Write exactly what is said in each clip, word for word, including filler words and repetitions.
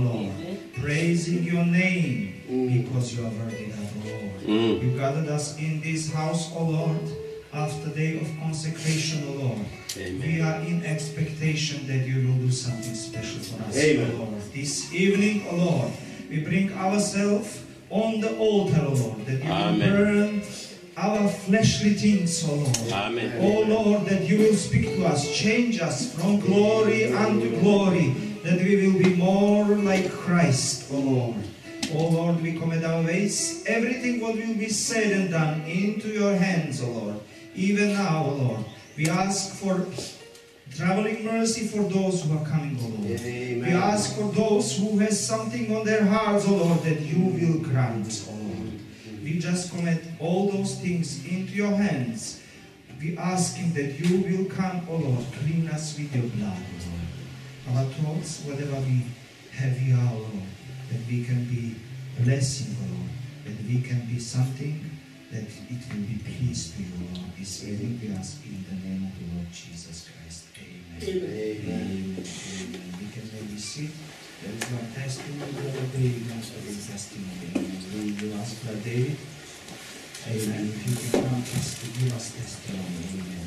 Lord, praising your name because you are worthy, that, Lord. Mm. You gathered us in this house, O Lord, after day of consecration, O Lord. Amen. We are in expectation that you will do something special for us, Amen. O Lord. This evening, O Lord, we bring ourselves on the altar, O Lord, that you Amen. will burn our fleshly things, O Lord. Amen. O Lord, that you will speak to us, change us from glory unto glory, that we will be more like Christ, O Lord. O Lord, we commit our ways, everything what will be said and done into your hands, O Lord. Even now, O Lord, we ask for traveling mercy for those who are coming, O Lord. Amen. We ask for those who has something on their hearts, O Lord, that you will grant, O Lord. We just commit all those things into your hands. We asking that you will come, O Lord, clean us with your blood, O Lord. Our thoughts, whatever we have here, O Lord, that we can be a blessing, O Lord, that we can be something that it will be pleased to you, O Lord. This evening we ask in the name of the Lord Jesus Christ. Amen. Amen. Amen. Amen. We can maybe sit. There is one testimony, Brother David wants to give testimony. Amen. We will ask Brother David. Amen. If you can come just to give us testimony. Amen.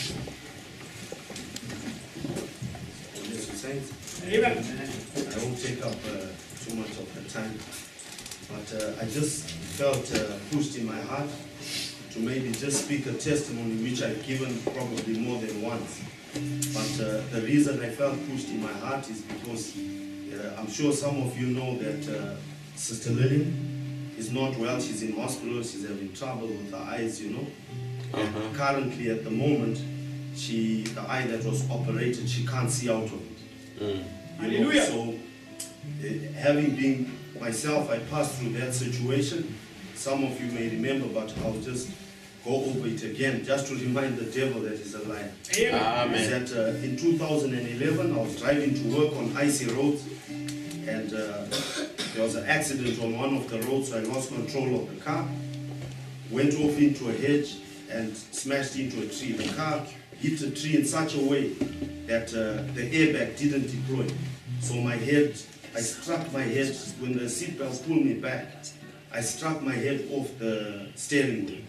Amen. I won't take up uh, too much of the time, but uh, I just felt uh, pushed in my heart to maybe just speak a testimony which I've given probably more than once. But uh, the reason I felt pushed in my heart is because uh, I'm sure some of you know that uh, Sister Lillian is not well. She's in hospital. She's having trouble with her eyes, you know. And Uh-huh. currently at the moment, she the eye that was operated, she can't see out of it. Mm. You know, so, uh, having been myself, I passed through that situation. Some of you may remember, but I'll just go over it again, just to remind the devil that he's a liar. Amen. Is that uh, in two thousand eleven, I was driving to work on icy roads, and uh, there was an accident on one of the roads, so I lost control of the car, went off into a hedge, and smashed into a tree. The car hit a tree in such a way that uh, the airbag didn't deploy. So my head, I struck my head, when the seatbelt pulled me back, I struck my head off the steering wheel.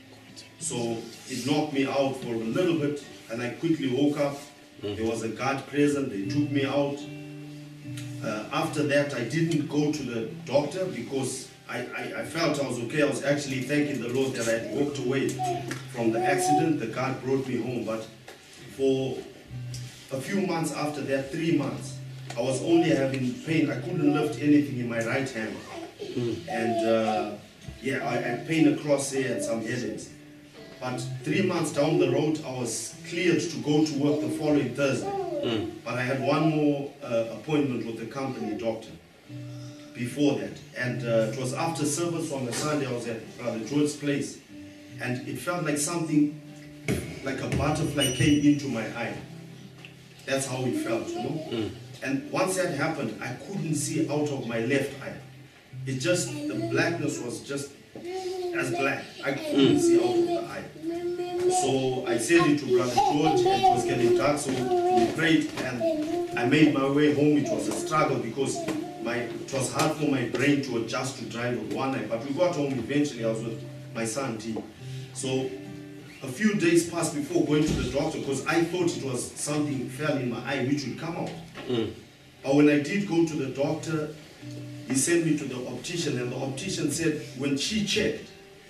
So it knocked me out for a little bit, and I quickly woke up. There was a guard present, they took me out. Uh, after that, I didn't go to the doctor because I, I, I felt I was okay. I was actually thanking the Lord that I had walked away from the accident. The guard brought me home, but for a few months after that, three months, I was only having pain. I couldn't lift anything in my right hand. And uh, yeah, I had pain across there and some headaches. But three months down the road, I was cleared to go to work the following Thursday. Mm. But I had one more uh, appointment with the company doctor before that. And uh, it was after service on a Sunday. I was at Brother George's place. And it felt like something, like a butterfly came into my eye. That's how it felt, you know. Mm. And once that happened, I couldn't see out of my left eye. It just, the blackness was just as black. I couldn't see out of the eye. So I said it to Brother George, and it was getting dark, so we prayed, and I made my way home. It was a struggle because my, it was hard for my brain to adjust to drive with one eye. But we got home eventually. I was with my son T. So a few days passed before going to the doctor because I thought it was something fell in my eye which would come out. Mm. But when I did go to the doctor, he sent me to the optician, and the optician said when she checked,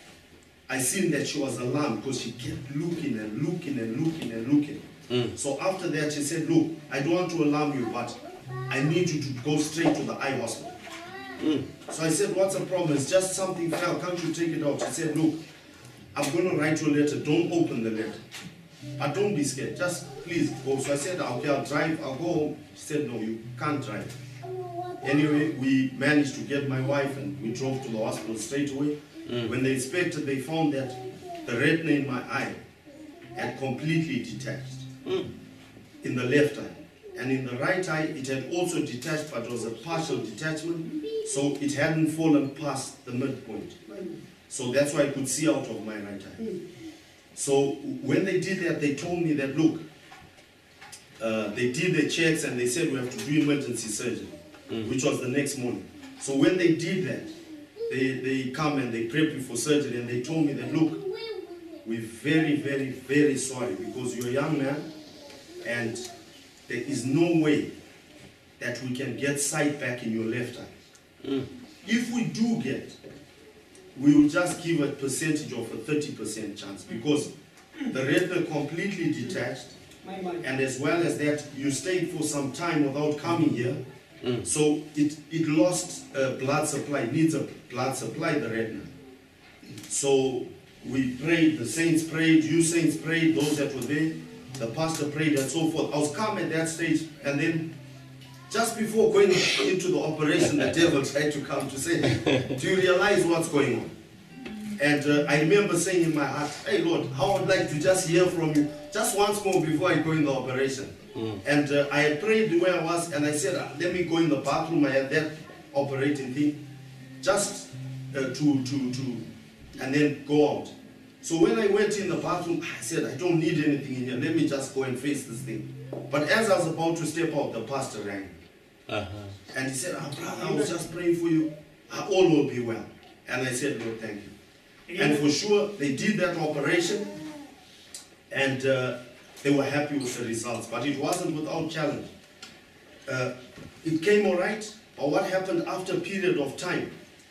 I seen that she was alarmed because she kept looking and looking and looking and looking. Mm. So after that, she said, look, I don't want to alarm you, but I need you to go straight to the eye hospital. Mm. So I said, what's the problem? It's just something fell. Can't you take it out? She said, look, I'm going to write you a letter. Don't open the letter. But don't be scared. Just please go. So I said, okay, I'll drive. I'll go home. She said, no, you can't drive. Anyway, we managed to get my wife, and we drove to the hospital straight away. Mm. When they inspected, they found that the retina in my eye had completely detached mm. in the left eye. And in the right eye, it had also detached, but it was a partial detachment, so it hadn't fallen past the midpoint. So that's why I could see out of my right eye. So when they did that, they told me that, look, uh, they did the checks and they said we have to do emergency surgery. mm. which was the next morning. So when they did that, they, they come and they prep you for surgery, and they told me that, look, we're very, very, very sorry because you're a young man and there is no way that we can get sight back in your left eye. Mm. If we do get, we will just give a percentage of a thirty percent chance because the retina completely detached, and as well as that, you stayed for some time without coming here, mm. so it, it lost uh, blood supply, needs a blood supply, the retina. So we prayed, the saints prayed, you saints prayed, those that were there, the pastor prayed and so forth. I was calm at that stage, and then just before going into the operation, the devil tried to come to say, do you realize what's going on? And uh, I remember saying in my heart, hey Lord, how I would like to just hear from you just once more before I go in the operation. Mm. And uh, I had prayed where I was, and I said, uh, let me go in the bathroom. I had that operating thing, just uh, to, to, to, and then go out. So when I went in the bathroom, I said, I don't need anything in here. Let me just go and face this thing. But as I was about to step out, the pastor rang. Uh-huh. And he said, oh, brother, I was just praying for you. All will be well. And I said, Lord, thank you. Yeah. And for sure, they did that operation. And uh, they were happy with the results. But it wasn't without challenge. Uh, it came all right. But what happened after a period of time,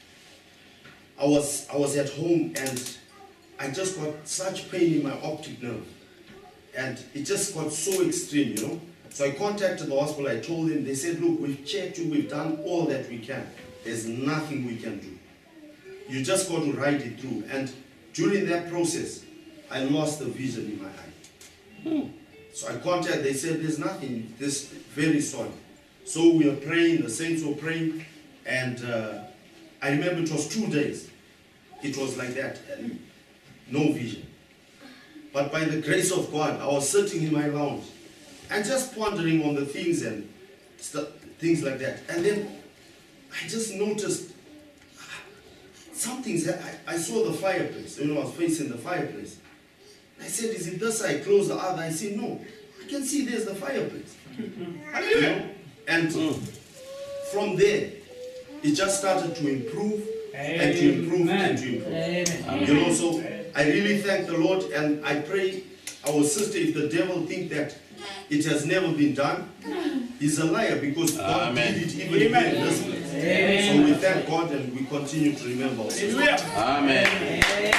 I was, I was at home and I just got such pain in my optic nerve. And it just got so extreme, you know. So I contacted the hospital, I told them, they said, look, we've checked you, we've done all that we can. There's nothing we can do. You just got to ride it through. And during that process, I lost the vision in my eye. Hmm. So I contacted, they said, there's nothing, this very sorry. So we were praying, the saints were praying, and uh, I remember it was two days. It was like that, and no vision. But by the grace of God, I was sitting in my lounge and just pondering on the things and things like that. And then I just noticed something's, I, I saw the fireplace. You know, I was facing the fireplace. I said, is it this side? Close the other. I said, no. I can see there's the fireplace. You know? And mm. from there, it just started to improve Amen. and to improve and to improve. Amen. You know, so I really thank the Lord, and I pray our sister, if the devil think that it has never been done, he's a liar, because God Amen. did it even here in this place. Amen. So we thank God and we continue to remember our sister. Amen. Amen.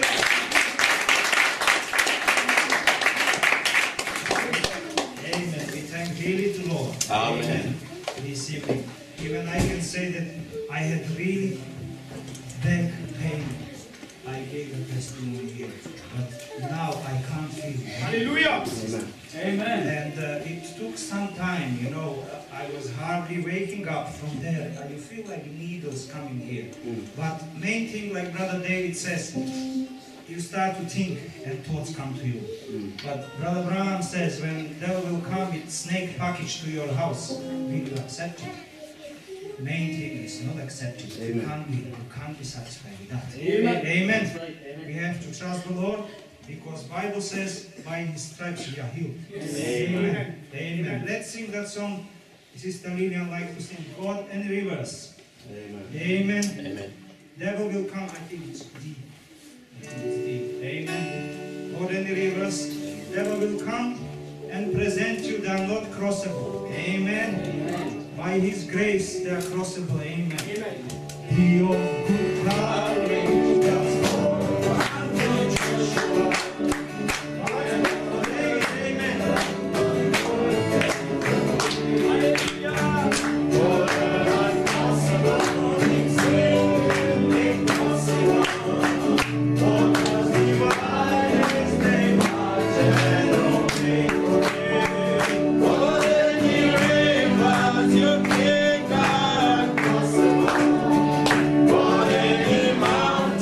We thank really the Lord. Amen. This evening, even I can say that I had really back pain. I gave a testimony here, but now I can't feel it. Hallelujah! Amen. Amen. And uh, it took some time, you know. I was hardly waking up from there. Uh, you feel like needles coming here. Mm. But main thing, like Brother David says, you start to think and thoughts come to you. Mm. But Brother Branham says, when devil will come with snake package to your house, will you accept it? Main thing is not accepting. You can't be, you can't be satisfied with that. Amen. Amen. Right. Amen. We have to trust the Lord, because Bible says by His stripes we are healed. Yes. Amen. Amen. Amen. Amen. Let's sing that song. Sister Lillian like to sing God and Rivers. Amen. Amen. Amen. Devil will come. I think it's D. I think it's D. Amen. God and Rivers. Devil will come and present you. They are not crossable. Amen. Amen. By His grace, they are crossable. Amen. Amen. He of good courage does forward with Joshua. Amen. Hallelujah. For the impossible is made possible. For the divine is made margin of victory. For the rivers you king God possible. For any mountain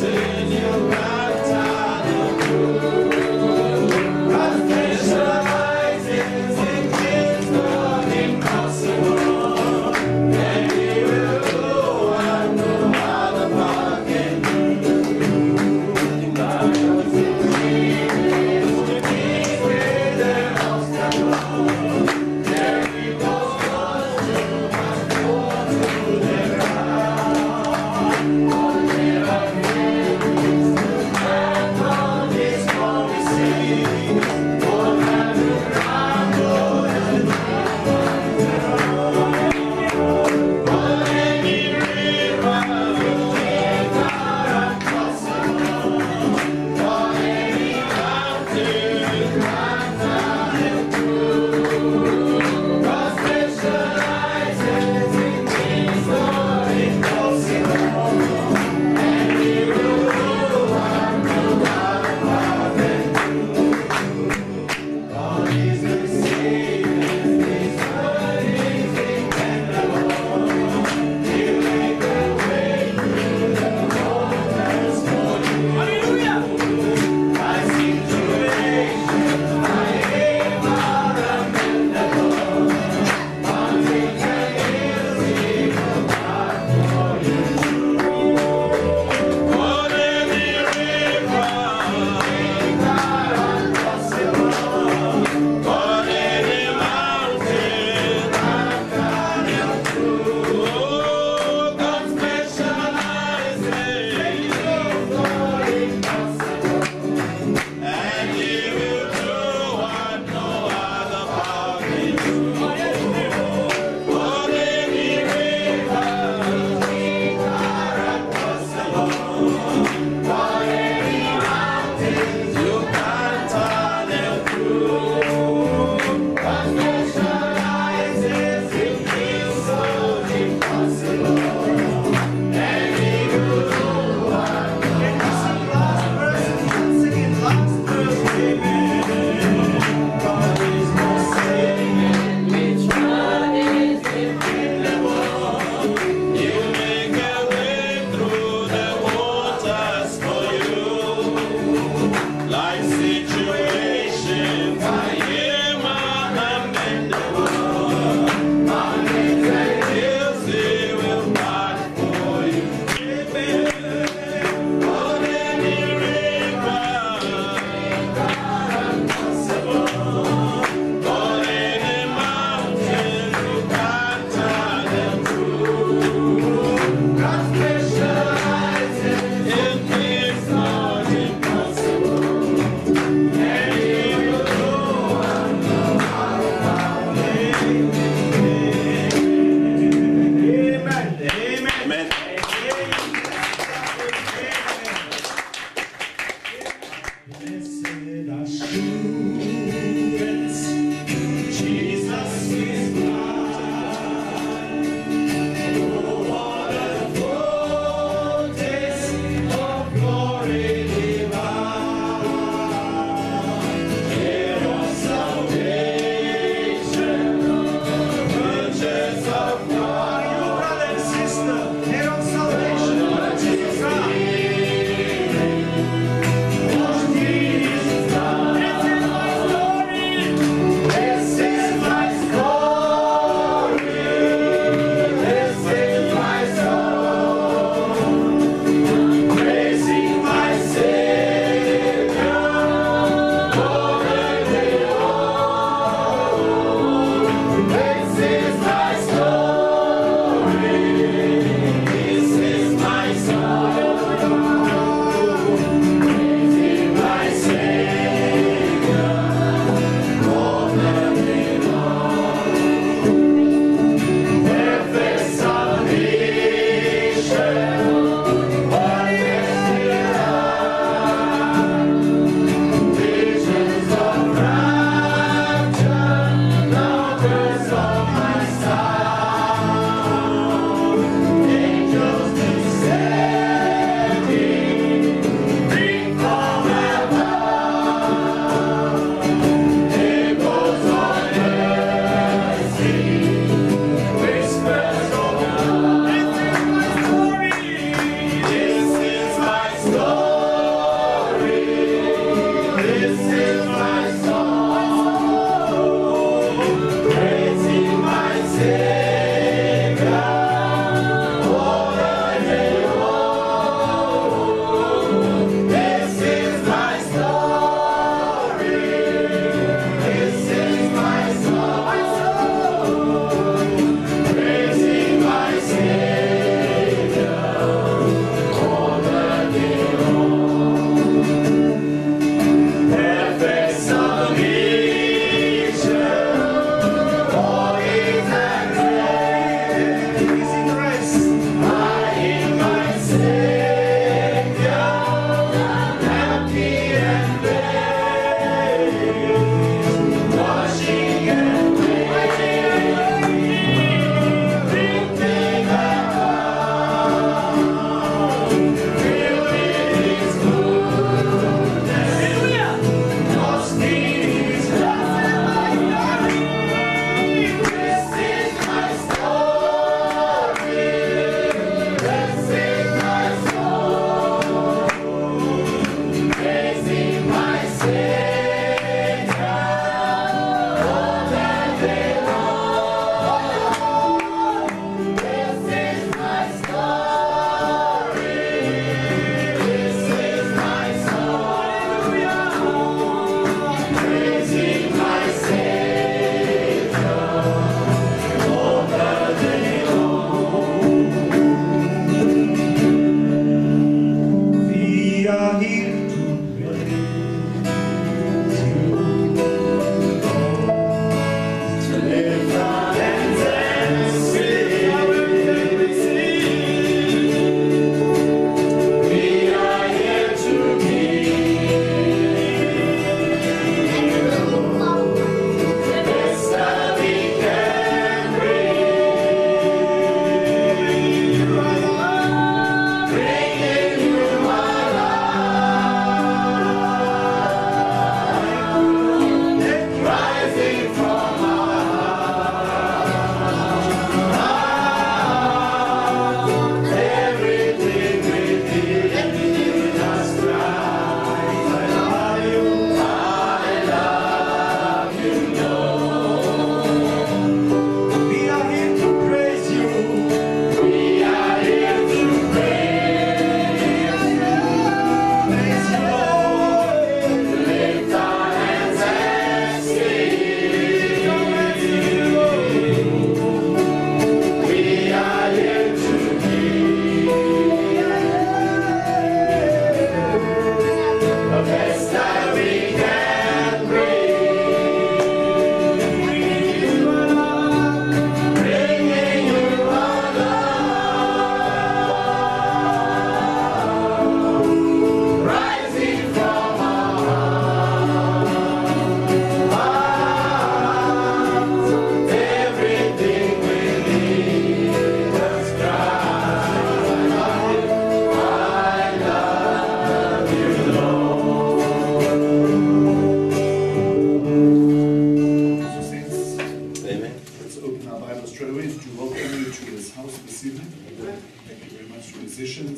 this evening. Thank you very much, musicians.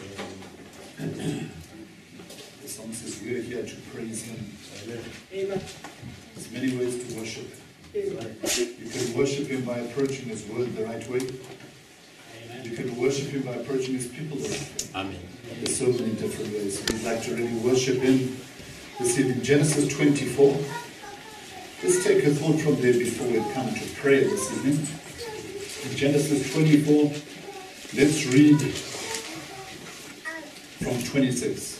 The song says we are here to praise Him. Amen. There's many ways to worship. Amen. You can worship Him by approaching His word the right way. Amen. You can worship Him by approaching His people the right way. Amen. There's so many different ways. We'd like to really worship Him this evening. Genesis twenty-four. Let's take a thought from there before we come to prayer this evening. In Genesis twenty-four, let's read from twenty-six.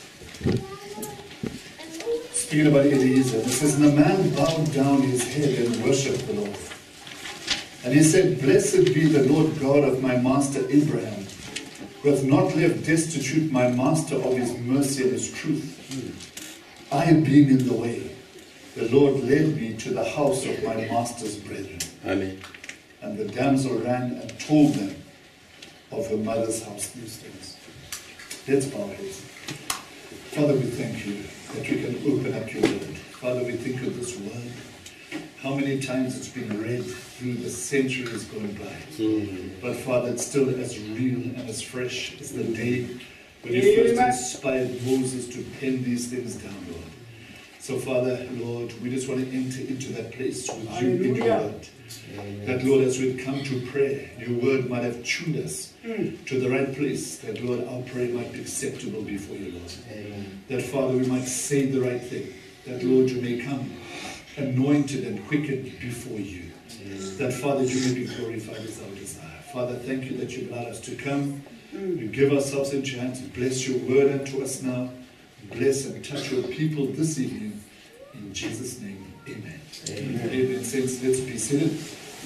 Speaking about Eliezer, it says, "And the man bowed down his head and worshipped the Lord. And he said, Blessed be the Lord God of my master Abraham, who hath not left destitute my master of his mercy and his truth. I being in the way, the Lord led me to the house of my master's brethren. Amen. And the damsel ran and told them of her mother's house these things." Let's bow our heads. Father, we thank you that we can open up your word. Father, we think of this word, how many times it's been read through the centuries going by. Mm. But Father, it's still as real and as fresh as the day when you first Amen. inspired Moses to pen these things down, Lord. So Father, Lord, we just want to enter into that place with you in your Hallelujah. word. That, Lord, as we come to prayer, your word might have tuned us Mm. to the right place. That, Lord, our prayer might be acceptable before you, Lord. Amen. That, Father, we might say the right thing. That, Lord, you may come anointed and quickened before you. That, Father, you may be glorified as our desire. Father, thank you that you've allowed us to come. We give ourselves into your hands. Bless your word unto us now. Bless and touch your people this evening. In Jesus' name, amen. Amen. Amen. Saints, let's be seated.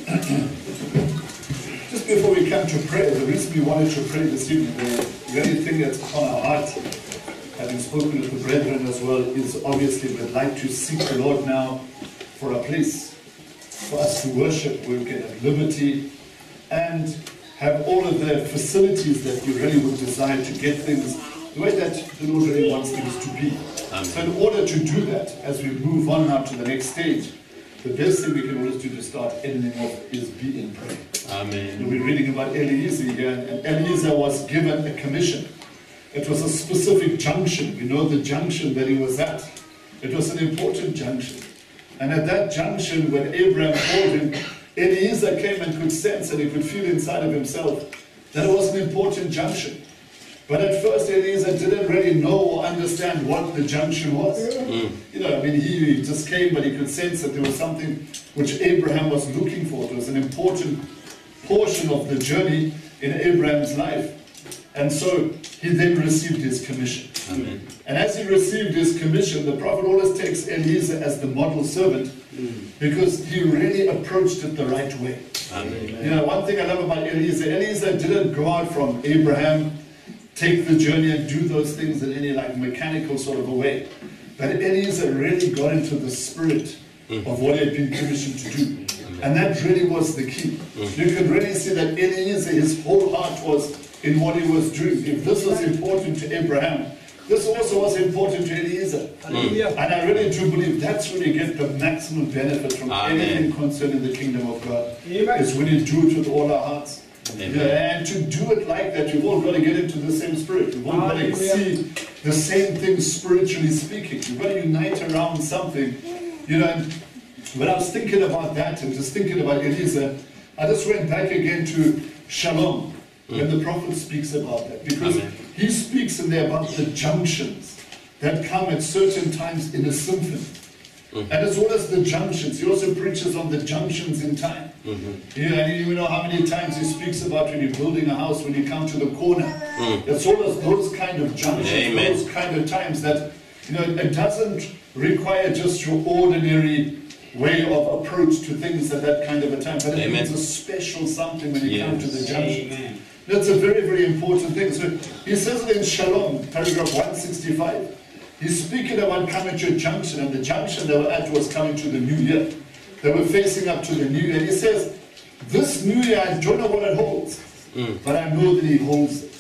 Just before we come to prayer, the reason we wanted to pray this evening, the very thing that's on our heart, having spoken with the brethren as well, is obviously we'd like to seek the Lord now for a place for us to worship, where we can have liberty and have all of the facilities that we really would desire to get things the way that the Lord really wants things to be. Amen. So in order to do that, as we move on now to the next stage, the best thing we can always do to start anything off is be in prayer. Amen. We'll be reading about Eliezer here, and Eliezer was given a commission. It was a specific junction. We know the junction that he was at. It was an important junction. And at that junction, when Abraham called him, Eliezer came and could sense and he could feel inside of himself that it was an important junction. But at first, Eliezer didn't really know or understand what the junction was. Mm. You know, I mean, he just came, but he could sense that there was something which Abraham was looking for. It was an important portion of the journey in Abraham's life. And so he then received his commission. Amen. And as he received his commission, the prophet always takes Eliezer as the model servant because he really approached it the right way. Amen. You know, one thing I love about Eliezer, Eliezer didn't go out from Abraham, take the journey and do those things in any like mechanical sort of a way. But Eliezer really got into the spirit of what he had been commissioned to do. And that really was the key. You could really see that Eliezer, his whole heart was in what he was doing. If this was important to Abraham, this also was important to Eliezer. Hallelujah. And I really do believe that's when you get the maximum benefit from Amen. anything concerning the kingdom of God. Amen. Is when you do it with all our hearts. Amen. Yeah, and to do it like that, you've all got to get into the same spirit. You've all got to Hallelujah. see the same thing spiritually speaking. You've got to unite around something. You know, and when I was thinking about that and just thinking about Eliezer, I just went back again to Shalom, when the prophet speaks about that. Because Amen. he speaks in there about the junctions that come at certain times in a symphony. And as well as the junctions, he also preaches on the junctions in time. Mhm. Yeah, and you know how many times he speaks about when you're building a house, when you come to the corner. It's all of those kind of junctions, Amen. those kind of times that, you know, it doesn't require just your ordinary way of approach to things at that kind of a time, but it Amen. means a special something when you Yes. come to the junctions. Amen. That's a very, very important thing. So he says it in Shalom, paragraph one sixty-five. He's speaking about coming to a junction, and the junction they were at was coming to the new year. They were facing up to the new year. He says, this new year, I don't know what it holds, Mm. but I know that he holds it.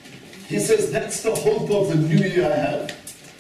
He says, that's the hope of the new year I have.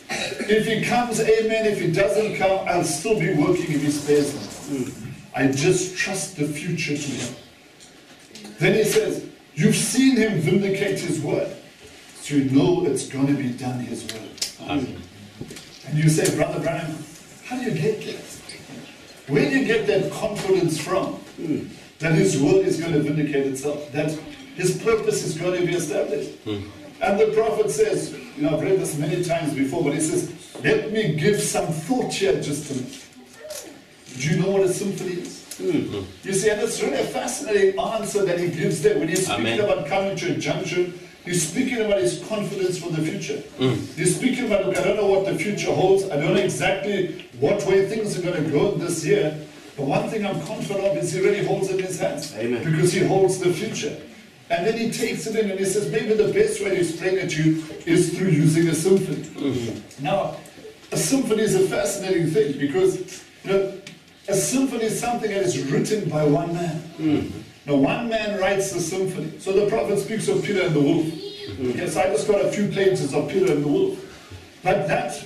If he comes, amen. If he doesn't come, I'll still be working if he spares me. I just trust the future to him. Then he says, You've seen him vindicate his word. So you know it's going to be done his word. Amen. And you say, Brother Branham, how do you get that? Where do you get that confidence from? Mm. That his word is going to vindicate itself. That his purpose is going to be established. Mm. And the prophet says, you know, I've read this many times before, but he says, let me give some thought here just a minute. Do you know what a symphony is? Mm. You see, and it's really a fascinating answer that he gives there. When he's speaking Amen. About coming to a junction, he's speaking about his confidence for the future. Mm. He's speaking about, look, I don't know what the future holds. I don't know exactly what way things are going to go this year. But one thing I'm confident of is he really holds it in his hands. Amen. Because he holds the future. And then he takes it in and he says, maybe the best way to explain it to you is through using a symphony. Mm-hmm. Now, a symphony is a fascinating thing because, you know, a symphony is something that is written by one man. Mm-hmm. Now, one man writes the symphony. So the prophet speaks of Peter and the wolf. Mm-hmm. Yes, I just got a few pages of Peter and the wolf. But that,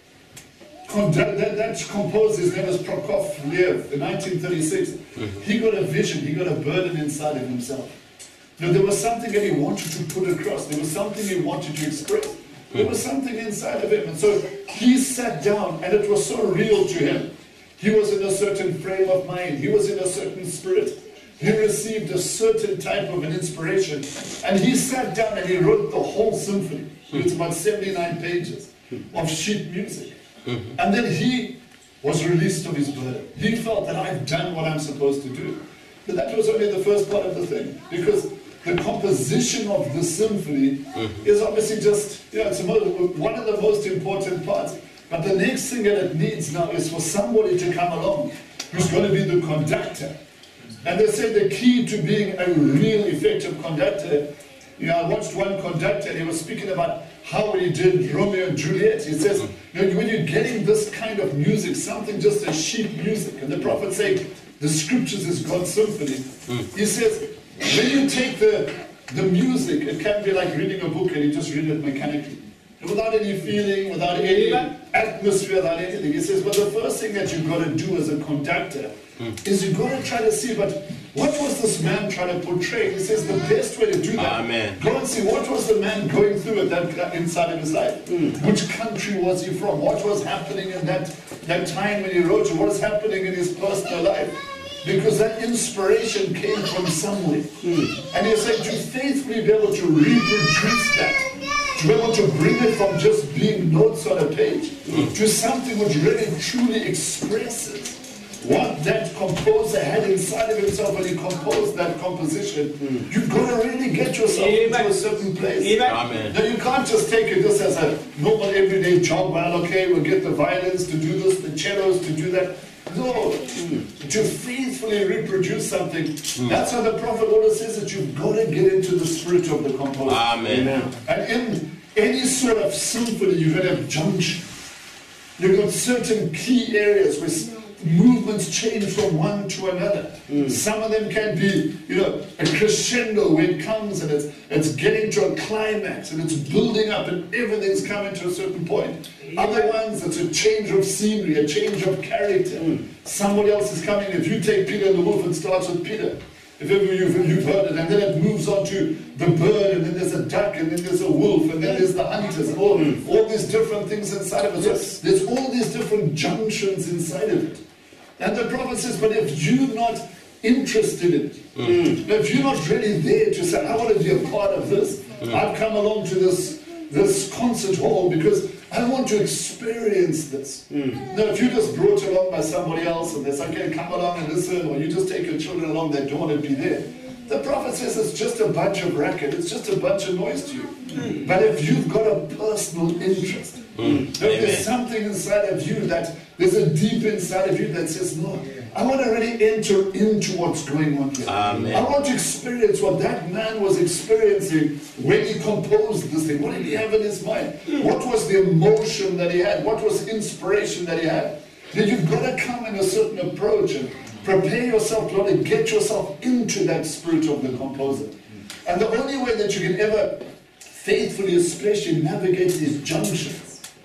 that, that composer, his name is Prokofiev, in nineteen thirty-six, mm-hmm. he got a vision, he got a burden inside of himself. You know, there was something that he wanted to put across. There was something he wanted to express. There was something inside of him. And so he sat down, and it was so real to him. He was in a certain frame of mind. He was in a certain spirit. He received a certain type of an inspiration. And he sat down and he wrote the whole symphony. It's about seventy-nine pages of sheet music. And then he was released of his burden. He felt that I've done what I'm supposed to do. But that was only the first part of the thing. Because the composition of the symphony mm-hmm. is obviously just, you know, it's one of the most important parts. But the next thing that it needs now is for somebody to come along who's going to be the conductor. And they say the key to being a real effective conductor, you know, I watched one conductor and he was speaking about how he did Romeo and Juliet. He says, you know, when you're getting this kind of music, something just as sheet music, and the prophet say, the scriptures is God's symphony. Mm. He says, when you take the, the music, it can be like reading a book and you just read it mechanically. Without any feeling, without any atmosphere, without anything. He says, but the first thing that you've got to do as a conductor mm. is you've got to try to see, but what was this man trying to portray? He says the best way to do that, Amen. Go and see what was the man going through at that inside of his life. Mm. Which country was he from? What was happening in that, that time when he wrote it? What was happening in his personal life? Because that inspiration came from somewhere. Mm. And he said to faithfully be able to reproduce that, to be able to bring it from just being notes on a page mm. to something which really truly expresses what that composer had inside of himself when he composed that composition. Mm. You've got to really get yourself Amen. Into a certain place. Amen. Now you can't just take it just as a normal everyday job. Well, okay, we'll get the violins to do this, the cellos to do that. No, mm. to faithfully reproduce something. Mm. That's why the prophet always says that you've got to get into the spirit of the composer. Amen. Amen. And in any sort of symphony, you've got to have junction. You've got certain key areas where movements change from one to another. Mm. Some of them can be, you know, a crescendo where it comes and it's, it's getting to a climax and it's building up and everything's coming to a certain point. Other ones, it's a change of scenery, a change of character. Mm. Somebody else is coming. If you take Peter and the Wolf, it starts with Peter. If ever you've, you've heard it, and then it moves on to the bird, and then there's a duck, and then there's a wolf, and then there's the hunters, and all, mm. all these different things inside of it. Yes. So there's all these different junctions inside of it. And the prophet says, but if you're not interested in it, mm. if you're not really there to say, I want to be a part of this, mm. I've come along to this, this concert hall because I want to experience this. Mm. Now, if you're just brought along by somebody else and they say, okay, come along and listen, or you just take your children along, they don't want to be there. The prophet says it's just a bunch of racket, it's just a bunch of noise to you. Mm. But if you've got a personal interest, mm. if there's something inside of you that, there's a deep inside of you that says, no, I want to really enter into what's going on here. Amen. I want to experience what that man was experiencing when he composed this thing. What did he have in his mind? What was the emotion that he had? What was the inspiration that he had? Then you've got to come in a certain approach and prepare yourself to really get yourself into that spirit of the composer. And the only way that you can ever faithfully, especially navigate these junctions,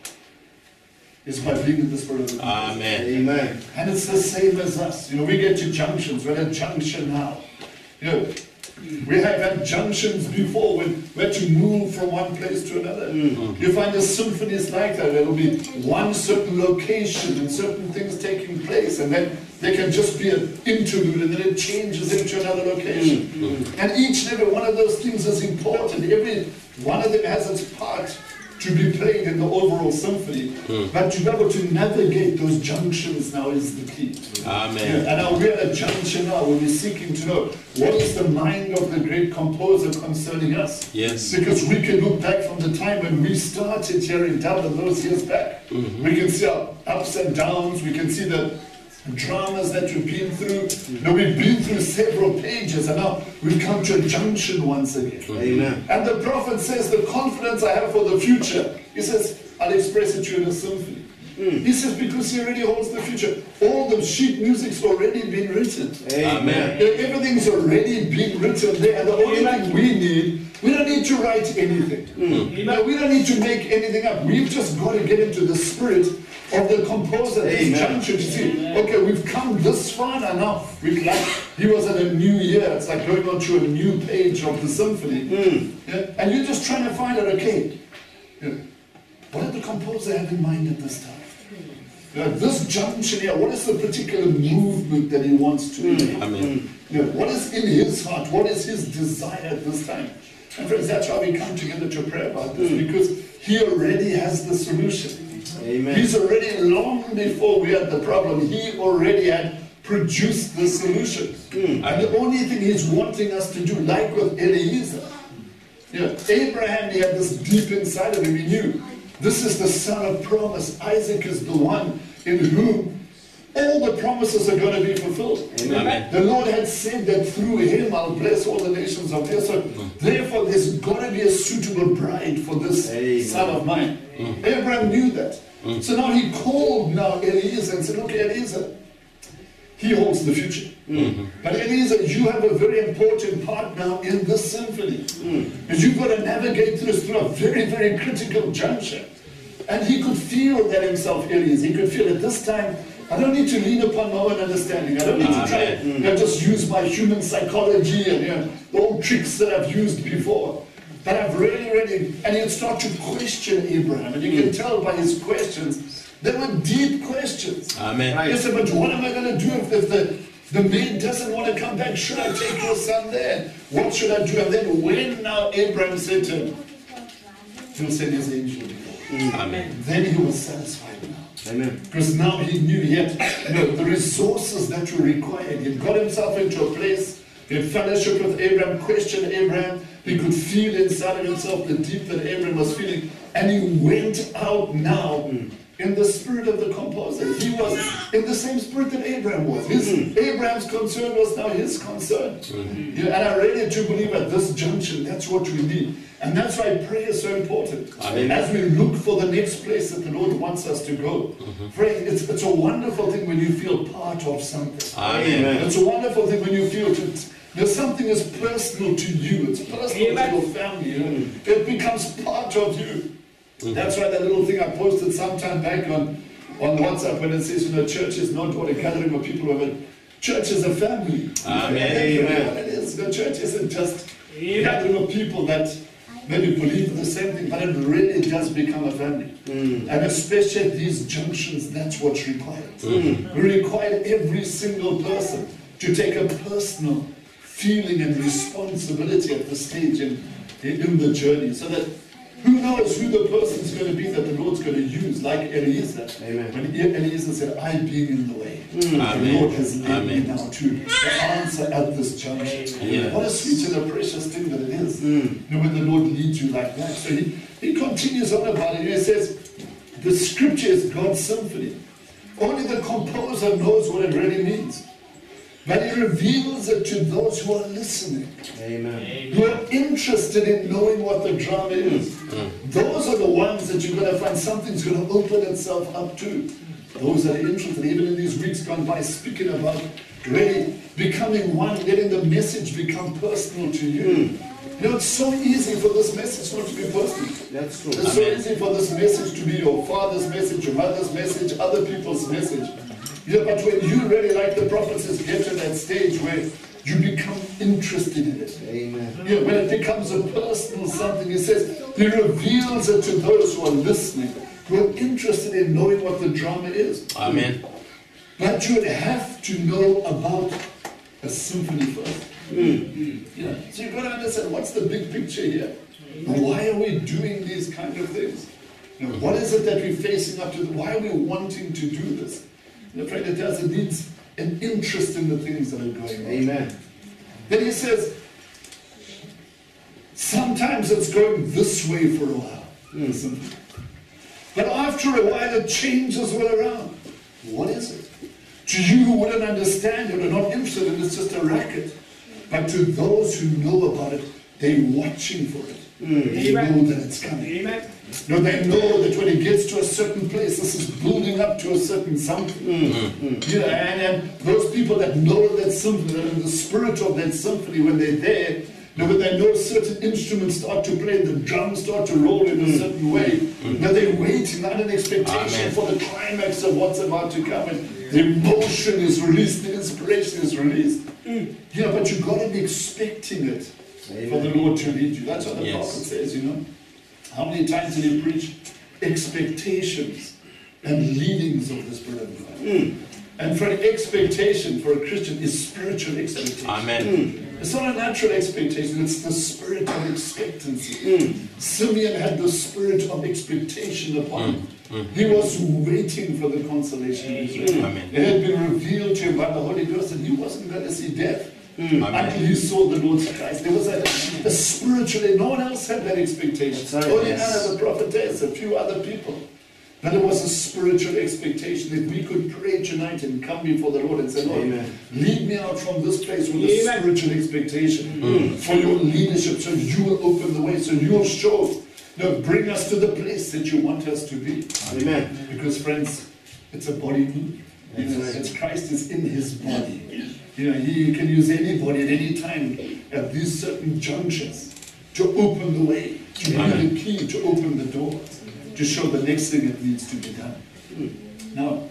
is by being in the spirit of the composer. Amen. Amen. And it's the same as us. You know, we get to junctions. We're at a junction now. You know, We have had junctions before when we had to move from one place to another. Mm. You find the symphonies like that. There will be one certain location and certain things taking place, and then there can just be an interlude, and then it changes into another location. Mm. And each and every one of those things is important. Every one of them has its part to be played in the overall symphony. Mm. But to be able to navigate those junctions now is the key. Amen. Yeah, and now we're at a junction now where we're seeking to know what is the mind of the great composer concerning us. Yes. Because we can look back from the time when we started here in Dublin those years back. Mm-hmm. We can see our ups and downs. We can see the dramas that we've been through. You know, we've been through several pages, and now we've come to a junction once again. Amen. And the prophet says, the confidence I have for the future, he says, I'll express it to you in a symphony. Mm. He says, because he already holds the future. All the sheet music's already been written. Amen. Everything's already been written there, and the only thing we need, we don't need to write anything. Mm. You know, we don't need to make anything up. We've just got to get into the spirit of the composer, this junction, to see, okay, we've come this far now. We like, he was at a new year. It's like going on to a new page of the symphony. Mm. Yeah? And you're just trying to find out, okay, yeah, what did the composer have in mind at this time? Yeah, this junction here, what is the particular movement that he wants to make? Mm. Amen. Yeah, what is in his heart? What is his desire at this time? And friends, that's why we come together to pray about this, mm. because he already has the solution. Amen. He's already, long before we had the problem, he already had produced the solution. Mm. And the only thing he's wanting us to do, like with Eliezer, you know, Abraham, he had this deep inside of him. He knew this is the son of promise. Isaac is the one in whom all the promises are going to be fulfilled. Amen. The Lord had said that through him I'll bless all the nations of the earth. So therefore there's got to be a suitable bride for this Amen. Son of mine. Mm. Abraham knew that. Mm. So now he called now Eliezer and said, look, Eliezer, he holds the future. Mm-hmm. But Eliezer, you have a very important part now in this symphony. Mm. Because you've got to navigate through, through a very, very critical juncture. And he could feel that himself, Eliezer. He could feel at this time, I don't need to lean upon my own understanding. I don't need to try to you know, just use my human psychology and you know, the old tricks that I've used before. But I've really, really, and he'd start to question Abraham. And you can tell by his questions, they were deep questions. Amen. He said, but what am I going to do if, if the, the maid doesn't want to come back? Should I take your son there? What should I do? And then when now Abraham said to him, he'll send his angel before. Amen. Then he was satisfied now. Amen. Because now he knew he had you know, the resources that were required. He had got himself into a place, he had fellowship with Abraham, questioned Abraham. He could feel inside of himself the deep that Abraham was feeling. And he went out now mm. in the spirit of the composer. He was in the same spirit that Abraham was. His, mm. Abraham's concern was now his concern. Mm-hmm. Yeah, and I really do believe at this junction, that's what we need. And that's why prayer is so important. Amen. As we look for the next place that the Lord wants us to go. Mm-hmm. Friend, it's, it's a wonderful thing when you feel part of something. Amen. It's a wonderful thing when you feel to, you know, something is personal to you. It's personal Amen. To your family. You know? It becomes part of you. Mm-hmm. That's why that little thing I posted sometime back on, on WhatsApp when it says, you know, church is not what a gathering of people who are, church is a family. Amen. Amen. What it is. The church isn't just a gathering of people that maybe believe the same thing, but it really does become a family. Mm. And especially at these junctions, that's what's required. Mm. We require every single person to take a personal feeling and responsibility at the stage in, in the journey, so that who knows who the person's going to be that the Lord's going to use, like Eliezer. Amen. When Eliezer said, I being in the way, mm. the Lord has led Amen. Me now to the answer at this junction. Yes. What a sweet and a precious thing that it is, mm. you know, when the Lord leads you like that. So he, he continues on about it. He says, the scripture is God's symphony. Only the composer knows what it really means. But he reveals it to those who are listening. Amen. Who are interested in knowing what the drama is. Mm. Those are the ones that you're going to find something's going to open itself up to. Those that are interested, even in these weeks gone by, speaking about really becoming one, letting the message become personal to you. Mm. You know, it's so easy for this message not to be personal. That's true. It's Amen. So easy for this message to be your father's message, your mother's message, other people's message. Yeah, but when you really, like the prophet says, get to that stage where you become interested in it. Amen. Yeah, when it becomes a personal something, he says, he reveals it to those who are listening, who are interested in knowing what the drama is. Amen. But you would have to know about a symphony first. Mm. Yeah. So you've got to understand, what's the big picture here? Why are we doing these kind of things? You know, what is it that we're facing up to? Why are we wanting to do this? And the friend, it does, it needs an interest in the things that are going on. Amen. Then he says, sometimes it's going this way for a while. Listen. But after a while it changes all around. What is it? To you who wouldn't understand it or not interested in it, it's just a racket. But to those who know about it, they're watching for it. Mm. They know that it's coming. Amen. No, they know that when it gets to a certain place, this is building up to a certain something. Mm. You know, and, and those people that know that symphony, that are in the spirit of that symphony, when they're there, you know, when they know certain instruments start to play, the drums start to roll in a certain way, mm. now they're waiting on an expectation Amen. For the climax of what's about to come. And the emotion is released, the inspiration is released. Mm. You know, but you've got to be expecting it Amen. For the Lord to lead you. That's what the yes. prophet says, you know. How many times did he preach expectations and leadings of the Spirit of God? Mm. And for an expectation for a Christian is spiritual expectation. Amen. Mm. It's not a natural expectation, it's the spirit of expectancy. Mm. Simeon had the spirit of expectation upon him. Mm. Mm. He was waiting for the consolation of Israel. Amen. It had been revealed to him by the Holy Ghost that he wasn't going to see death. Mm. Until he saw the Lord Christ. There was a, a spiritually, no one else had that expectation. Right, Only yes. Anna the prophetess, a few other people. But it was a spiritual expectation that we could pray tonight and come before the Lord and say, Lord, Amen. Lead me out from this place with a Amen. Spiritual expectation mm. for your leadership, so you will open the way, so you'll show, you know, bring us to the place that you want us to be. Amen. Because friends, it's a body move. You know, it's Christ is in his body. You know, he can use anybody at any time at these certain junctions to open the way, to be the key, to open the door, to show the next thing that needs to be done. Now,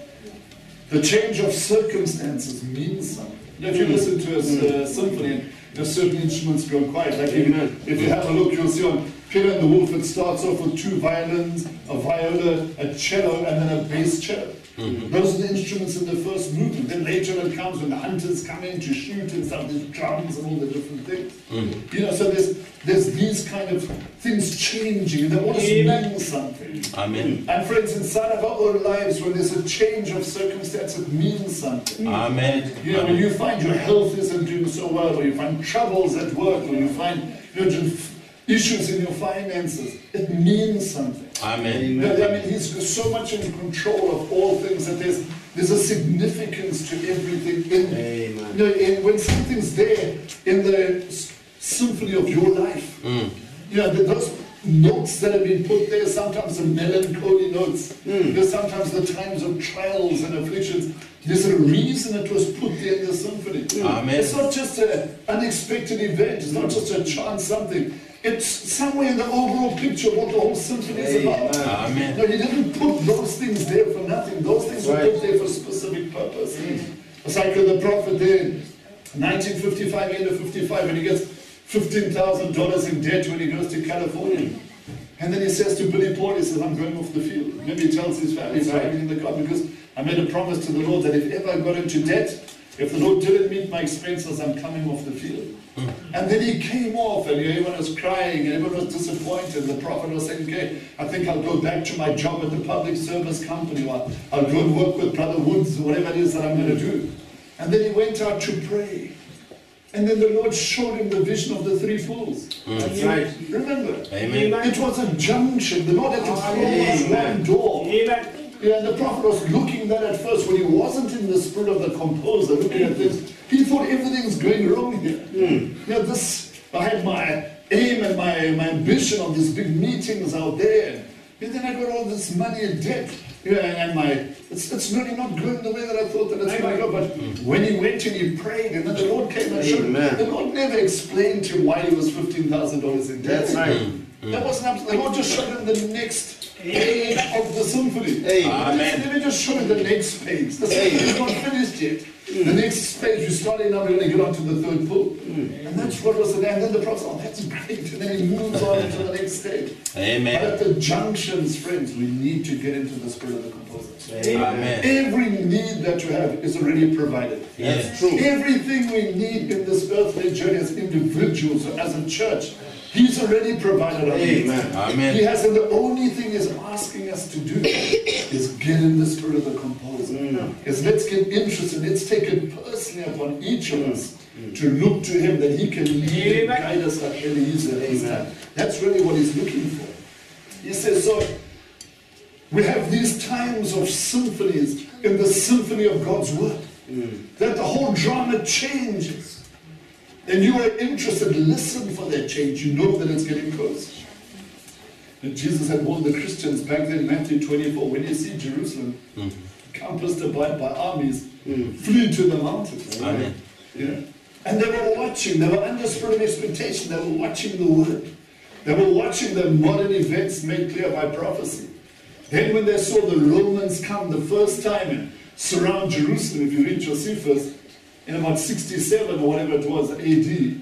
the change of circumstances means something. If you listen to a uh, symphony, and you know, certain instruments go quiet. Like even, if you have a look, you'll see on Peter and the Wolf, it starts off with two violins, a viola, a cello, and then a bass cello. Mm-hmm. Those are the instruments in the first movement. Then later it comes when the hunters come in to shoot and stuff, there's drums and all the different things. Mm-hmm. You know, so there's there's these kind of things changing, and they all just mean something. Amen. And friends, inside of our own lives, when there's a change of circumstance, it means something. Amen. You know, when you find your health isn't doing so well, or you find troubles at work, or you find you know, just issues in your finances, it means something. Amen. I mean, he's so much in control of all things that there's there's a significance to everything. In, Amen. You know, in, when something's there in the symphony of your life, mm. you know, those notes that have been put there, sometimes the melancholy notes, mm. there's sometimes the times of trials and afflictions. There's a reason it was put there in the symphony. Mm. Amen. It's not just an unexpected event. It's not just a chance something. It's somewhere in the overall picture of what the whole symphony is about. Amen. No, he didn't put those things there for nothing. Those things were right. put there for a specific purpose. Mm. It's like the prophet there in nineteen fifty-five, end of fifty-five, when he gets fifteen thousand dollars in debt when he goes to California. And then he says to Billy Paul, he says, I'm going off the field. Maybe he tells his family, he's driving in the car, because I made a promise to the Lord that if ever I got into debt, if the Lord didn't meet my expenses, I'm coming off the field. Mm. And then he came off, and everyone was crying, and everyone was disappointed. The prophet was saying, okay, I think I'll go back to my job at the public service company, or I'll go and work with Brother Woods, or whatever it is that I'm going to do. And then he went out to pray. And then the Lord showed him the vision of the three fools. Mm. That's right. Remember? Amen. It was a junction. The Lord had to close one door. Amen. Yeah, and the prophet was looking at that at first when he wasn't in the spirit of the composer, looking at this. He thought everything's going wrong here. Mm. You know, this, I had my aim and my, my ambition of these big meetings out there. And then I got all this money in debt. Yeah, and my, it's, it's really not going the way that I thought that it's going to go. But mm. when he went and he prayed, and then the Lord came and showed him. The Lord never explained to him why he was fifteen thousand dollars in debt. That's right. Mm. That wasn't up to the Lord, just showed him the next page of the symphony. Amen. Let me just show him the next page. The symphony is not finished yet. The next page, we're starting now, we're going to get onto the third pull. And that's what was the name. And then the prophet said, oh, that's great. And then he moves on into the next stage. Amen. But at the junctions, friends, we need to get into the spirit of the composer. Amen. Every need that you have is already provided. Yes. True. Everything we need in this earthly journey as individuals or as a church, He's already provided our needs. Amen. Amen. He has, and the only thing He's asking us to do is get in the spirit of the composer. Mm. Is let's get interested, let's take it personally upon each of us to look to Him that He can lead and guide us like Eliezer at this Amen. time. That's really what He's looking for. He says, so we have these times of symphonies in the symphony of God's Word. That the whole drama changes. And you are interested, listen for that change. You know that it's getting close. And Jesus had warned the Christians back then in Matthew twenty-four, when you see Jerusalem compassed about by armies, flee to the mountains. Amen. Yeah. And they were watching, they were under spirit of expectation, they were watching the Word. They were watching the modern events made clear by prophecy. Then when they saw the Romans come the first time and surround Jerusalem, if you read Josephus, in about sixty-seven or whatever it was, A D,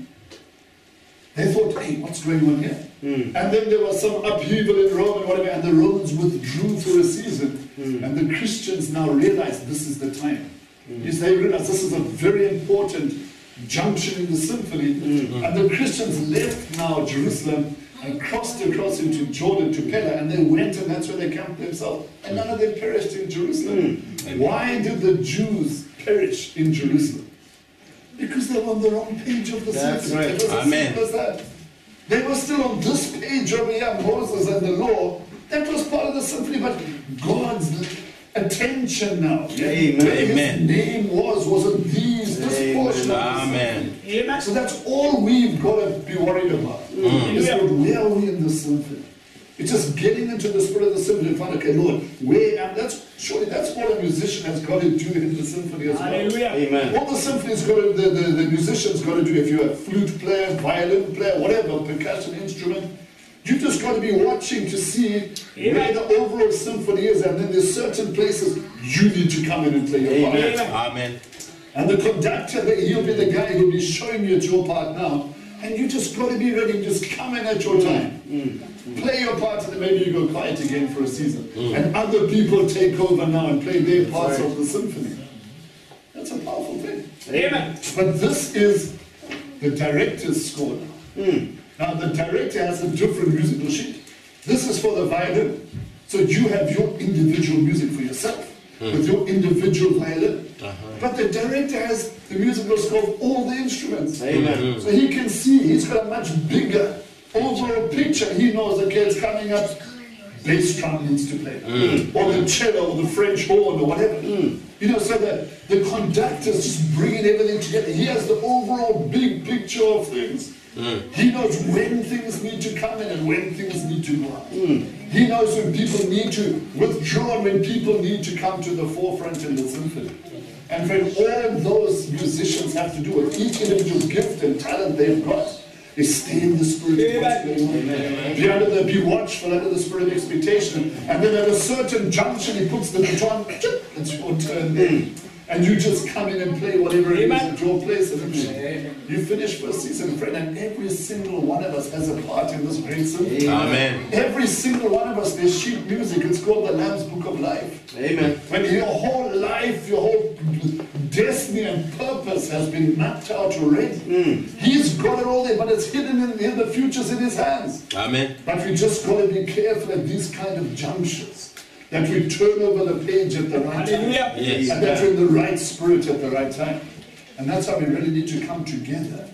they thought, hey, what's going on here? Mm. And then there was some upheaval in Rome and whatever, and the Romans withdrew for a season. Mm. And the Christians now realized this is the time. Mm. Yes, they realized this is a very important junction in the symphony. Mm. And the Christians left now Jerusalem and crossed across into Jordan to Pella, and they went, and that's where they camped themselves. And none of them perished in Jerusalem. Mm. Why did the Jews perish in Jerusalem? Because they were on the wrong page of the That's symphony. right. It was as Amen. simple as that. They were still on this page over here, Moses and the law. That was part of the symphony, but God's attention now. yeah, Amen. Where His Amen. name was, was on these, this Amen. portion of the Amen. symphony. Amen. So that's all we've got to be worried about. Is Lord, where are we in the symphony? It's just getting into the spirit of the symphony and find, okay, Lord, where am that's surely that's all a musician has got to do in the symphony as well. Hallelujah. Amen. What the symphony's got to, the, the, the musician's got to do, if you're a flute player, violin player, whatever, percussion instrument, you just got to be watching to see where the overall symphony is, and then there's certain places you need to come in and play your part. Amen. Amen. And the conductor, he'll be the guy who'll be showing you at your part now, and you just got to be ready, just come in at your time. Play your part, and then maybe you go quiet again for a season. And other people take over now and play their parts right. of the symphony. That's a powerful thing. Amen. But this is the director's score now. Mm. Now the director has a different musical sheet. This is for the violin. So you have your individual music for yourself, with your individual violin. But the director has the musical score of all the instruments. Amen. So he can see, he's got a much bigger overall picture. He knows, okay, it's coming up, bass drum needs to play. Or the cello, or the French horn, or whatever. You know, so that the conductor's just bringing everything together. He has the overall big picture of things. He knows when things need to come in and when things need to go out. He knows when people need to withdraw and when people need to come to the forefront in the symphony. And when all those musicians have to do with each individual gift and talent they've got, is stay in the spirit of what's going on. Be under the, be watchful under the spirit of expectation. And then at a certain junction, he puts the baton, it's your turn there. And you just come in and play whatever it is at your place. And you finish first season, friend, and every single one of us has a part in this great symphony. Amen. Every single one of us, there's sheet music. It's called the Lamb's Book of Life. Amen. When your whole life, your whole destiny and purpose has been mapped out already. He's got it all there, but it's hidden in, in the future's in His hands. Amen. But we just got to be careful at these kind of junctions, that we turn over the page at the right time. Hallelujah. Yes. And that we're in the right spirit at the right time. And that's how we really need to come together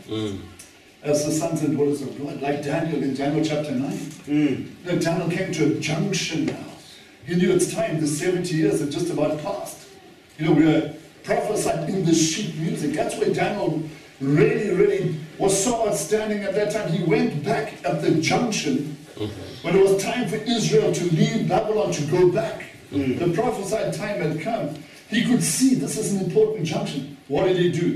as the sons and daughters of God. Like Daniel in Daniel chapter nine. Mm. Now, Daniel came to a junction now. He knew it's time, the seventy years had just about passed. You know, we are prophesied in the sheet music. That's where Daniel really, really was so outstanding at that time. He went back at the junction when it was time for Israel to leave Babylon to go back. The prophesied time had come. He could see this is an important junction. What did he do?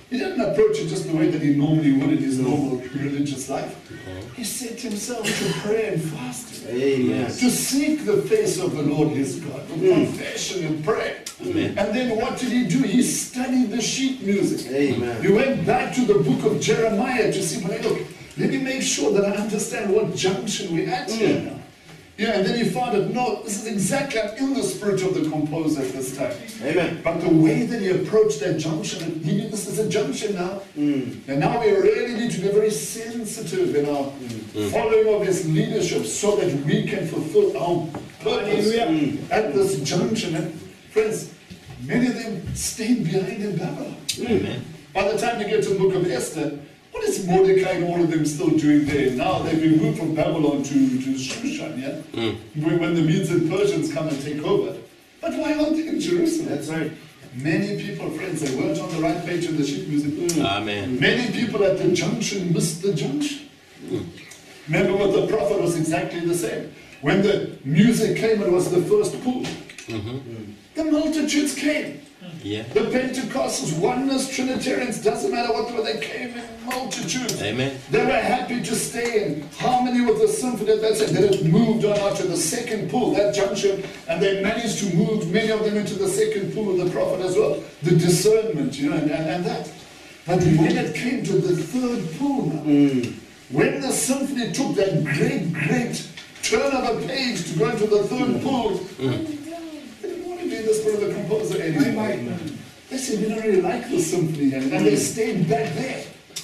He didn't approach it just the way that he normally would in his normal religious life. He set himself to pray and fast. Amen. To seek the face of the Lord his God with confession and prayer. Amen. And then what did he do? He studied the sheet music. Amen. He went back to the book of Jeremiah to see, well, look, let me make sure that I understand what junction we're at here now. Yeah, and then he found out, no, this is exactly, I'm in the spirit of the composer at this time. Amen. But the way that he approached that junction, he knew this is a junction now. Mm. And now we really need to be very sensitive in our Mm. following of his leadership so that we can fulfill our purpose Mm. at this junction. And friends, many of them stayed behind in Babylon. Amen. By the time you get to the book of Esther, what is Mordecai and all of them still doing there? Now they've been moved from Babylon to, to Shushan, yeah? Mm. When, when the Medes and Persians come and take over. But why aren't they in Jerusalem? That's right. Many people, friends, they weren't on the right page in the sheet music. Amen. Many people at the junction missed the junction. Remember what the prophet was exactly the same. When the music came, it was the first pull. Mm-hmm. The multitudes came. Yeah. The Pentecostals, oneness, Trinitarians, doesn't matter what, they came in multitudes. Amen. They were happy to stay in harmony with the symphony. That's it. Then it moved on out to the second pool, that junction, and they managed to move many of them into the second pool with the prophet as well. The discernment, you know, and, and, and that. But when it came to the third pool now, Mm. when the symphony took that great, great turn of a page to go into the third pool, they didn't want to be in the spirit of the composer anymore. They said, we don't really like the symphony, and, and they stayed back there.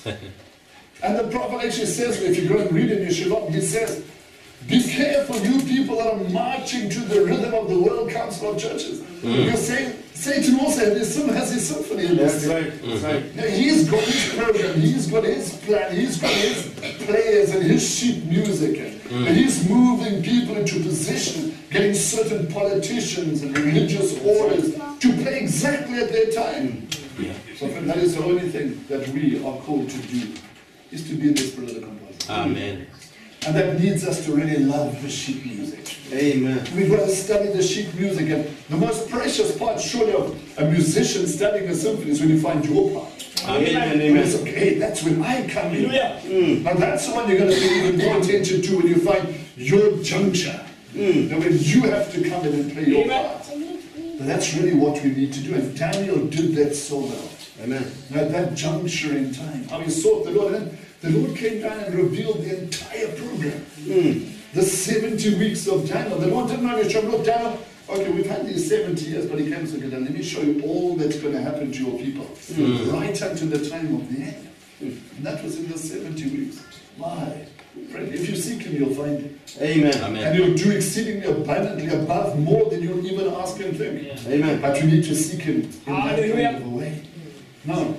And the prophet actually says, if you go and read in Yeshua, he says, be careful, you people that are marching to the rhythm of the World Council of Churches. Mm. You're saying, Satan also has his, sym- has his symphony in this That's thing. right. That's right. Now, he's got his program, he's got his plan, he's got his players and his sheet music. And, Mm. and he's moving people into position, getting certain politicians and religious orders to play exactly at their time. Yeah. So friend, that is the only thing that we are called to do, is to be in the spirit of the composer. Amen. And that needs us to really love the sheet music. Amen. We've got to study the sheet music, and the most precious part surely of a musician studying a symphony is when you find your part. Amen. And it's okay, that's when I come in. Mm. And that's the one you're going to pay even more attention to when you find your juncture. Mm. And when you have to come in and play your part. But that's really what we need to do. And Daniel did that so well. Amen. At that juncture in time. How he sought the Lord. And then the Lord came down and revealed the entire program. Mm. The seventy weeks of Daniel. The Lord didn't only show him, look, Daniel, okay, we've had these seventy years, but he came and said, let me show you all that's going to happen to your people. Mm. Right unto the time of the end. Mm. And that was in the seventy weeks. My friend, if you seek him, you'll find him. Amen. And Amen. he'll do exceedingly abundantly above more than you'll even ask him think. Amen. But you need to seek him in that Hallelujah. kind of a way. Now,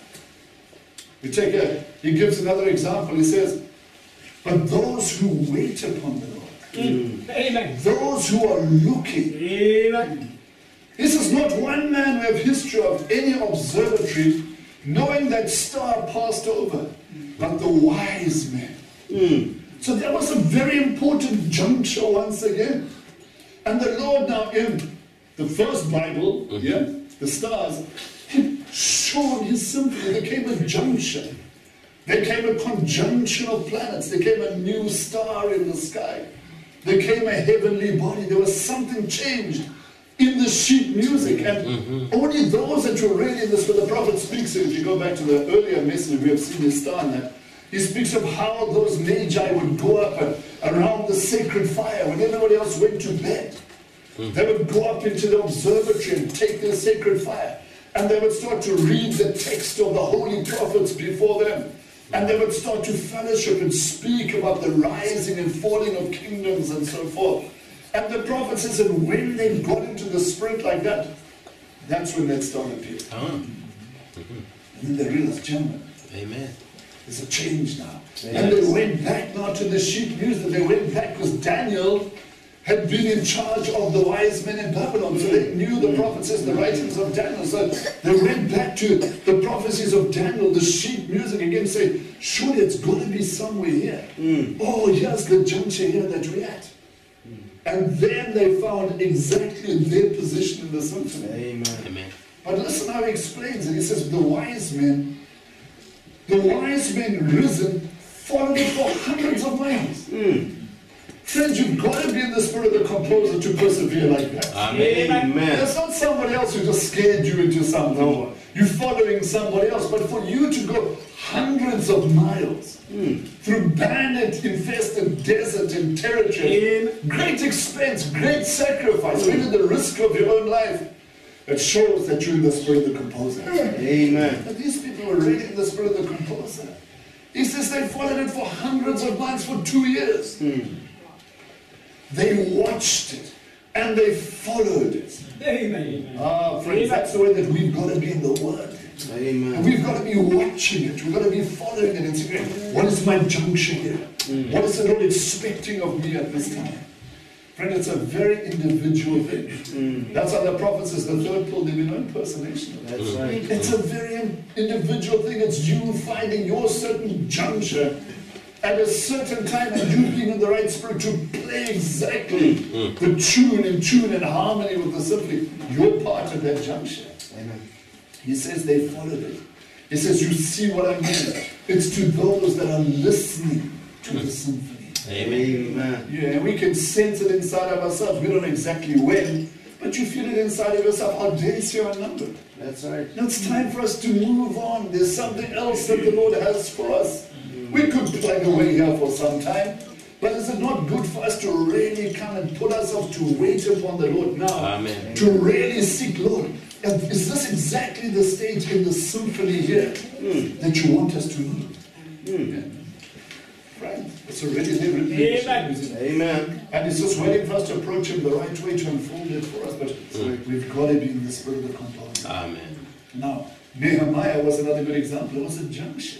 we take a, he gives another example. He says, but those who wait upon the Lord, Mm. Amen. those who are looking. Amen. This is not one man who have history of any observatory knowing that star passed over, but the wise men. Mm. So there was a very important juncture once again. And the Lord now in the first Bible, yeah, the stars, he showed his symphony. There came a junction. There came a conjunction of planets. There came a new star in the sky. There came a heavenly body. There was something changed in the sheet music. And Mm-hmm. only those that were ready in this, when the prophet speaks, if you go back to the earlier message, we have seen the star in that. He speaks of how those magi would go up and around the sacred fire when everybody else went to bed. They would go up into the observatory and take their sacred fire. And they would start to read the text of the holy prophets before them. And they would start to fellowship and speak about the rising and falling of kingdoms and so forth. And the prophet says that when they got into the spirit like that, that's when that star appeared. Ah. And then they realized, gentlemen, Amen. there's a change now. Yes. And they went back now to the sheet music. They went back because Daniel had been in charge of the wise men in Babylon. So they knew the prophecies, the writings of Daniel. So they went back to the prophecies of Daniel, the sheet music again, saying, surely it's got to be somewhere here. Mm. Oh, here's the juncture here that we're at. And then they found exactly their position in the symphony. Amen. Amen. But listen how he explains it. He says, the wise men The wise men risen, followed it for hundreds of miles. Friends, you've got to be in the spirit of the composer to persevere like that. Amen. There's not somebody else who just scared you into something. No. You're following somebody else. But for you to go hundreds of miles mm. through bandit-infested desert and territory, mm. great expense, great sacrifice, mm. even the risk of your own life, it shows that you're in the spirit of the composer. Amen. But these people were really in the spirit of the composer. He says they followed it for hundreds of miles for two years. Mm. They watched it and they followed it. Amen. Ah, friends, that's the way that we've got to be in the Word. Amen. And we've got to be watching it. We've got to be following it and saying, what is my juncture here? Mm. What is the Lord expecting of me at this time? Friend, it's a very individual thing. Mm. That's how the prophet says, the third pull, there'll be no impersonation. That's right. It's a very individual thing. It's you finding your certain juncture at a certain time and you being in the right spirit to play exactly mm. the tune in tune and harmony with the symphony. You're part of that juncture. Amen. He says they followed it. He says, you see what I mean? It's to those that are listening to the symphony. Amen. Yeah, and we can sense it inside of ourselves. We don't know exactly when, but you feel it inside of yourself. Our days here are numbered. That's right. Now it's time for us to move on. There's something else that the Lord has for us. We could plug away here for some time, but is it not good for us to really come and put ourselves to wait upon the Lord now? Amen. To really seek, Lord, is this exactly the stage in the symphony here mm. that you want us to move? Mm. Yeah. Right? It's already there written. Amen. Amen. And it's just waiting for us to approach Him the right way to unfold it for us, but mm. we've got to be in the spirit of the composer. Amen. Now, Nehemiah was another good example. It was a juncture.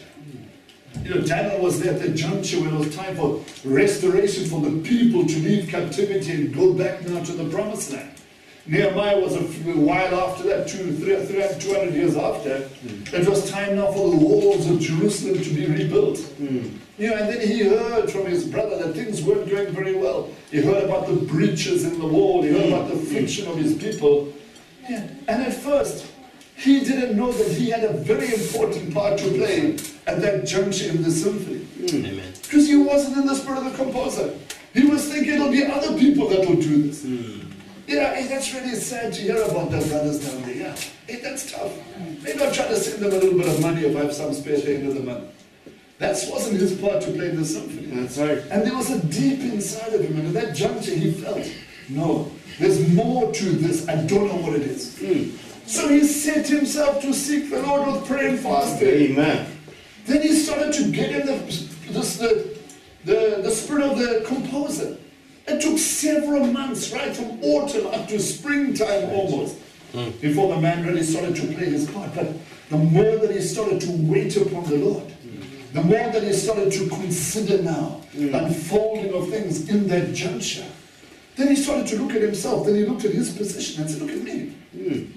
You know, Daniel was there at the juncture when it was time for restoration for the people to leave captivity and go back now to the promised land. Nehemiah was a while after that, two, three, three, two hundred years after. Mm. It was time now for the walls of Jerusalem to be rebuilt. Mm. You know, and then he heard from his brother that things weren't going very well. He heard about the breaches in the wall. He heard about the affliction of his people. Yeah. And at first, he didn't know that he had a very important part to play at that juncture in the symphony. Mm. Amen. Because he wasn't in the spirit of the composer. He was thinking it'll be other people that will do this. Mm. Yeah, hey, that's really sad to hear about the brothers down there. Yeah, hey, that's tough. Maybe I'll try to send them a little bit of money if I have some spare at the end of the month. That wasn't his part to play the symphony. That's right. And there was a deep inside of him, and at that juncture he felt, no, there's more to this. I don't know what it is. Mm. So he set himself to seek the Lord with prayer and fasting. Amen. Then he started to get in the, this, the, the, the spirit of the composer. It took several months, right from autumn up to springtime almost, mm. before the man really started to play his part. But the more that he started to wait upon the Lord, mm. the more that he started to consider now mm. the unfolding of things in that juncture, then he started to look at himself. Then he looked at his position and said, look at me. Mm.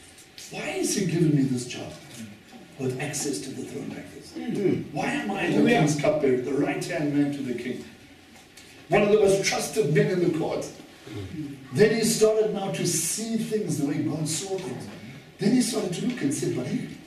Why is he giving me this job with access to the throne like this? Mm. Why am I the king's cupbearer, the right-hand man to the king? One of the most trusted men in the court. Mm. Then he started now to see things the way God saw things. Then he started to look and said, but hey,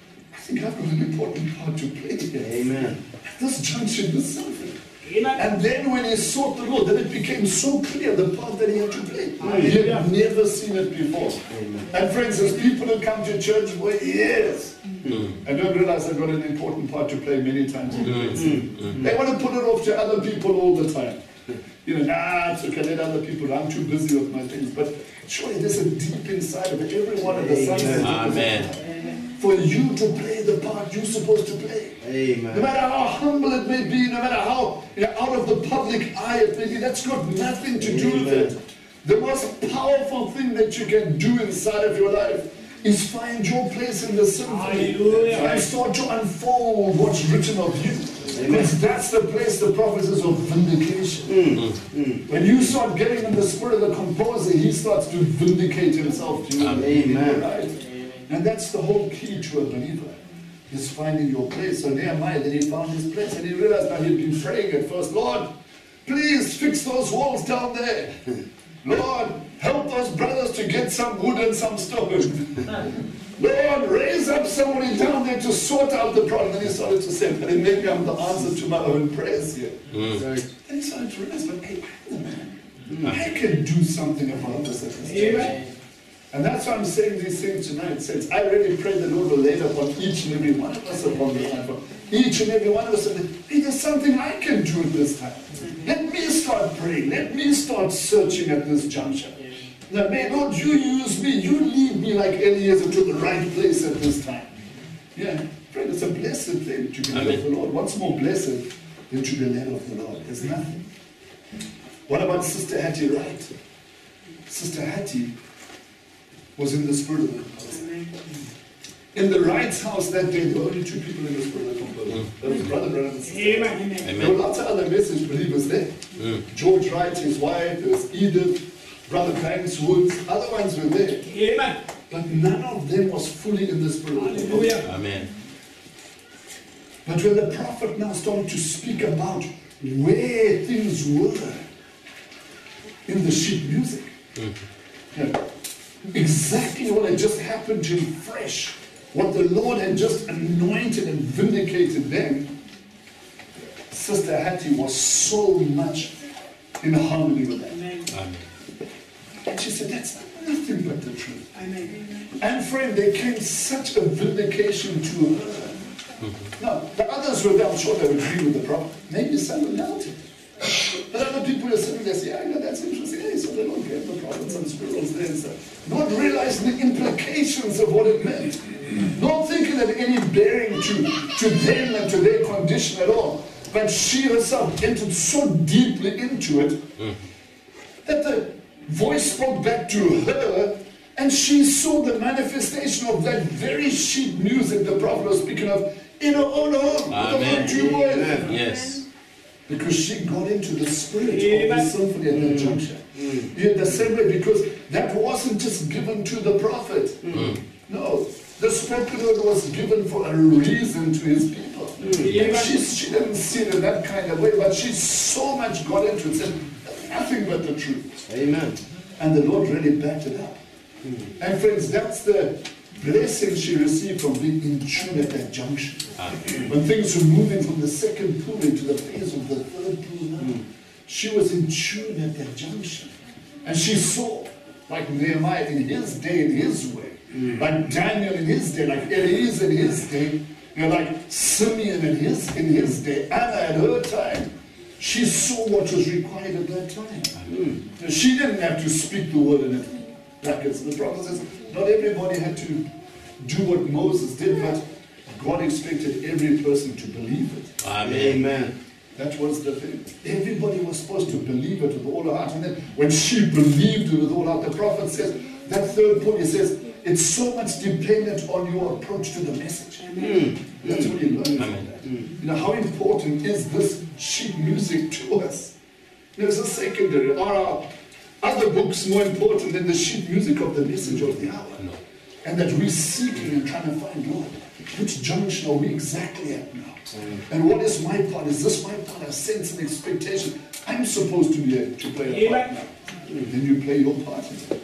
I think I've got an important part to play here. Amen. At this junction, this something. Amen. And then when he sought the Lord, then it became so clear the part that he had to play. Amen. He had never seen it before. Amen. And friends, there's people who come to church for years mm. and don't realize they've got an important part to play many times in the mm. mm. They want to put it off to other people all the time. You know, nah, it's okay, let other people, I'm too busy with my things. But surely there's a deep inside of it. Every one of the sons and Amen. For you to play the part you're supposed to play. Amen. No matter how humble it may be, no matter how you know, out of the public eye it may be, that's got nothing to do with it. The most powerful thing that you can do inside of your life is find your place in the symphony and start to unfold what's written of you. Because that's the place the prophet is of vindication. Mm. Mm. When you start getting in the spirit of the composer, he starts to vindicate himself to you. Amen. Right? And that's the whole key to a believer, is finding your place. So Nehemiah, then he found his place, and he realized now he'd been praying at first, Lord, please fix those walls down there. Lord, help those brothers to get some wood and some stone. Lord, raise up somebody down there to sort out the problem. Then he started to say, but maybe I'm the answer to my own prayers here. Mm. Then he started to realize, but hey, I'm the man. I can do something about this at this Amen. And that's why I'm saying these things tonight. Saints, I really pray the Lord will lay it upon each and every one of us upon this platform. Each and every one of us. Hey, there's something I can do at this time. Let me start praying. Let me start searching at this juncture. Now, may Lord, you use me. You lead me like Eliezer to the right place at this time. Yeah, friend, it's a blessed thing to be led of the Lord. What's more blessed than to be led of the Lord? There's nothing. What about Sister Hattie Wright? Sister Hattie was in the spirit of the composer. In the Wright's house that day, there were only two people in the spirit of the composer. There was Brother Branham and Sister. Amen. There were lots of other message believers there. Mm. George Wright, his wife, there was Edith, Brother Banks Woods, other ones were there. Amen. But none of them was fully in the spirit of the composer. Hallelujah. Amen. But when the prophet now started to speak about where things were in the sheet music, Mm. yeah, exactly what had just happened to him fresh, what the Lord had just anointed and vindicated them, Sister Hattie was so much in harmony with that. Amen. Amen. And she said, that's nothing but the truth. Amen. And friend, there came such a vindication to her. Now, the others were there, I'm sure they would agree with the prophet. Maybe some would doubt it. But other people are sitting there saying, yeah, I know that's interesting. Hey, so the Lord gave the prophet some squirrels there and stuff. Not realizing the implications of what it meant. Not thinking that any bearing to, to them and to their condition at all. But she herself entered so deeply into it Mm. that the voice spoke back to her, and she saw the manifestation of that very sheet music the prophet was speaking of in her own home. Amen. With her own two boys. Yes. Because she got into the spirit Amen. of the symphony at that juncture. In the same way, because that wasn't just given to the prophet. Mm. No, the spoken word was given for a reason to his people. And she, she didn't see it in that kind of way, but she so much got into it, said nothing but the truth. Amen. And the Lord really backed it up. And friends, that's the blessing she received from being in tune at that junction. Amen. When things were moving from the second pool into the phase of the third pool now, she was in tune at that junction. And she saw, like Nehemiah in his day, in his way, like Daniel in his day, like Eliezer in his day, you know, like Simeon in his, in his day, Anna at her time. She saw what was required at that time. Mm. She didn't have to speak the word in it. Brackets. The prophet says, not everybody had to do what Moses did, but God expected every person to believe it. Amen. Amen. That was the thing. Everybody was supposed to believe it with all her heart. And then when she believed it with all her heart, the prophet says, that third point, he says, it's so much dependent on your approach to the message. Mm. That's what you learn from that. Mm. You know, how important is this sheet music to us? There's a secondary. Are our other books more important than the sheet music of the message of the hour? No. And that we're seeking and trying to find, Lord, which junction are we exactly at now? Mm. And what is my part? Is this my part? A sense and expectation. I'm supposed to be able to play a part now. Mm. Then you play your part.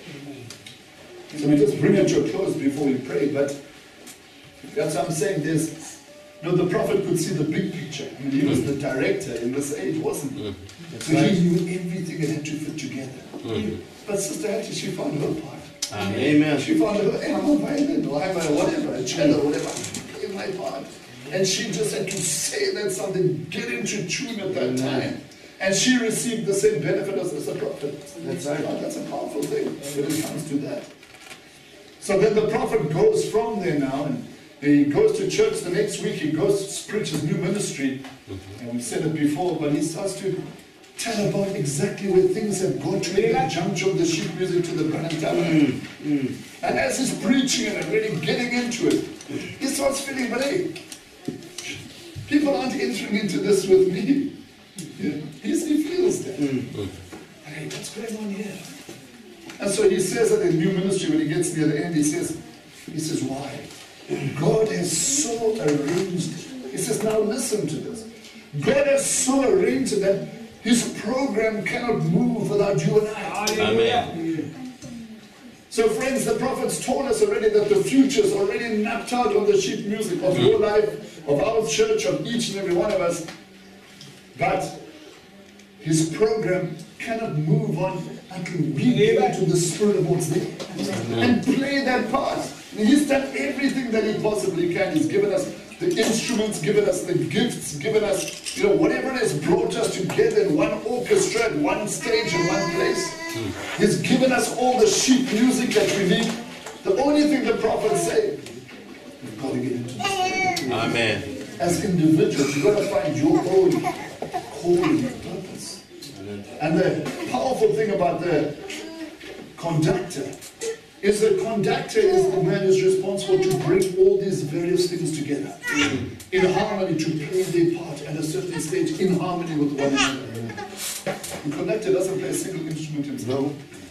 So we just bring it to a close before we pray, but that's what I'm saying. There's, you know, the prophet could see the big picture. I mean, he was the director in this age, wasn't he? Mm. So he knew everything that had to fit together. Mm. But Sister Hattie, she found her part. Amen. She found her, hey, I'm a violin, or I'm a whatever, a cello, whatever. I'm playing my part. And she just had to say that something, get into tune at that time. And she received the same benefit as, as the prophet. That's right. That's a powerful thing when it comes to that. So then the prophet goes from there now, and he goes to church the next week. He goes to preach his new ministry. And we've said it before, but he starts to tell about exactly where things have gone to, in that juncture of the sheet music to the Branham Tabernacle. Mm, mm. And as he's preaching and really getting into it, he starts feeling, but hey, people aren't entering into this with me. Yeah. He, he feels that. Mm, mm. Hey, what's going on here? And so he says that in new ministry, when he gets near the end, he says, he says, why? God has so arranged it. He says, now listen to this. God has so arranged it that His program cannot move without you and I. Amen. So friends, the prophets told us already that the future is already mapped out on the sheet music of your life, of our church, of each and every one of us. But his program cannot move on until we get into the spirit of what's there and play that part. And he's done everything that he possibly can. He's given us the instruments, given us the gifts, given us, you know, whatever it has brought us together in one orchestra, in one stage, in one place. He's given us all the sheet music that we need. The only thing the prophets say, we've got to get into the spirit. Amen. As individuals, you've got to find your own calling and purpose. And the powerful thing about the conductor is the conductor is the man who's responsible to bring all these various things together in harmony, to play their part at a certain stage in harmony with one another. The conductor doesn't play a single instrument himself.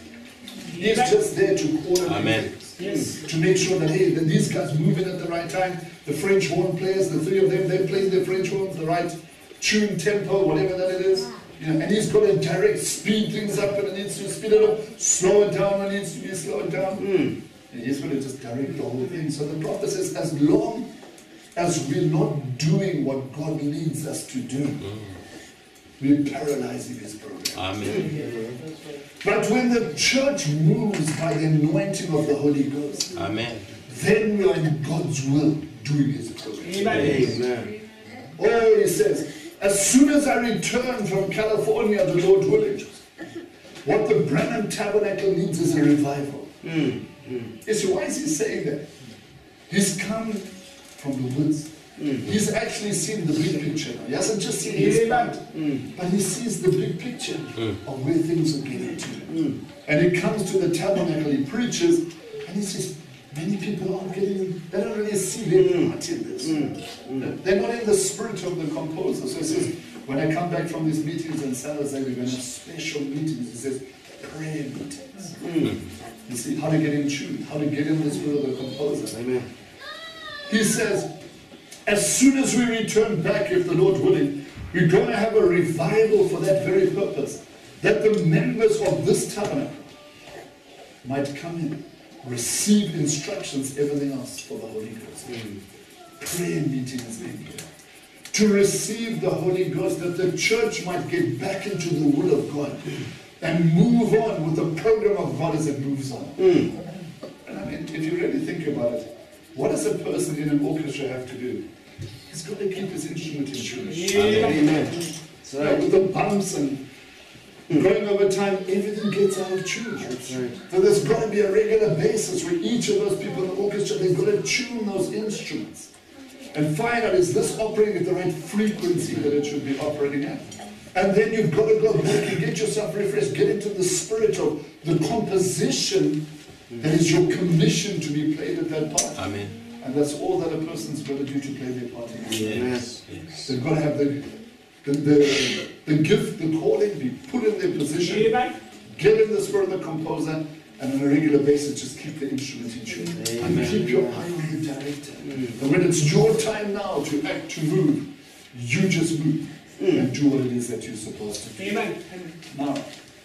He's just there to coordinate Amen. things, Yes. to make sure that, hey, that these guys move in at the right time. The French horn players, the three of them, they're playing their French horns, the right tune, tempo, whatever that it is. You know, and he's got to direct, speed things up when it needs to speed it up, slow it down when it needs to be slowed down. Mm. And he's going to just direct the whole thing. So the prophet says, as long as we're not doing what God needs us to do, mm. we're paralyzing his program. Amen. But when the church moves by the anointing of the Holy Ghost, Amen. then we are in God's will doing his program. Amen. Oh, he says, as soon as I return from California, the Lord willing, what the Branham Tabernacle needs is a revival. Mm. Mm. You see, why is he saying that? He's come from the woods. Mm. He's actually seen the big picture now. He hasn't just seen his part, mm. but he sees the big picture mm. of where things are getting to. Mm. And he comes to the tabernacle, he preaches, and he says, many people aren't getting, they don't really see their mm. part in this. Mm. Mm. They're not in the spirit of the composer. So he says, when I come back from these meetings on Saturday, we're going to have special meetings. He says, prayer meetings. Mm. You see, how to get in tune, how to get in the spirit of the composer. Amen. He says, as soon as we return back, if the Lord willing, we're going to have a revival for that very purpose. That the members of this tabernacle might come in, receive instructions, everything else for the Holy Ghost. Mm. Prayer meetings being here. To receive the Holy Ghost, that the church might get back into the will of God and move on with the program of God as it moves on. Mm. And I mean, if you really think about it, what does a person in an orchestra have to do? He's got to keep his instrument in tune. Amen. So right. With the bumps and going over time, everything gets out of tune. That's right. So there's got to be a regular basis where each of those people in the orchestra, they've got to tune those instruments and find out, is this operating at the right frequency that it should be operating at? And then you've got to go back and get yourself refreshed, get into the spirit of the composition that is your commission to be played at that part. Amen. And that's all that a person's got to do to play their part in it. Yes. Yes. They've got to have the, the, the, the gift, the calling, be put in their position, get in the spirit of the composer, and on a regular basis just keep the instrument in tune. Amen. And keep your eye on the director. Mm. And when it's your time now to act, to move, you just move mm. and do what it is that you're supposed to do. Amen. Now,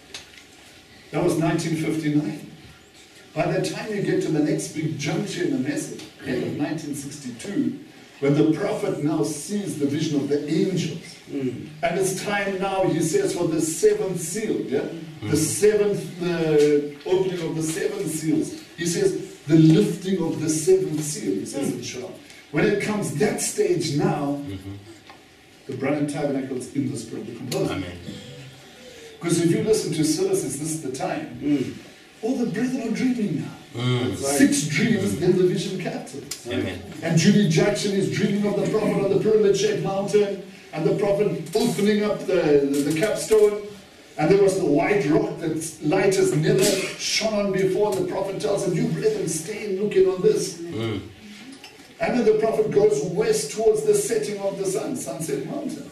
that was nineteen fifty-nine. By the time you get to the next big juncture in the message, end of nineteen sixty-two, when the prophet now sees the vision of the angels, mm. and it's time now, he says, for the seventh seal, yeah? Mm. The seventh uh, opening of the seven seals. He says, the lifting of the seventh seal, he says in Shah. When it comes that stage now, mm-hmm. the Branham Tabernacle is in the spirit of the composer. Amen. Because if you listen to services, this is the time. Mm. All the brethren are dreaming now. Mm. Six dreams, mm. then the vision captains. Amen. And Judy Jackson is dreaming of the prophet on the pyramid-shaped mountain, and the prophet opening up the, the, the capstone, and there was the white rock that light has never shone on before. The prophet tells him, you brethren, stay looking on this. Mm. And then the prophet goes west towards the setting of the sun, Sunset Mountain.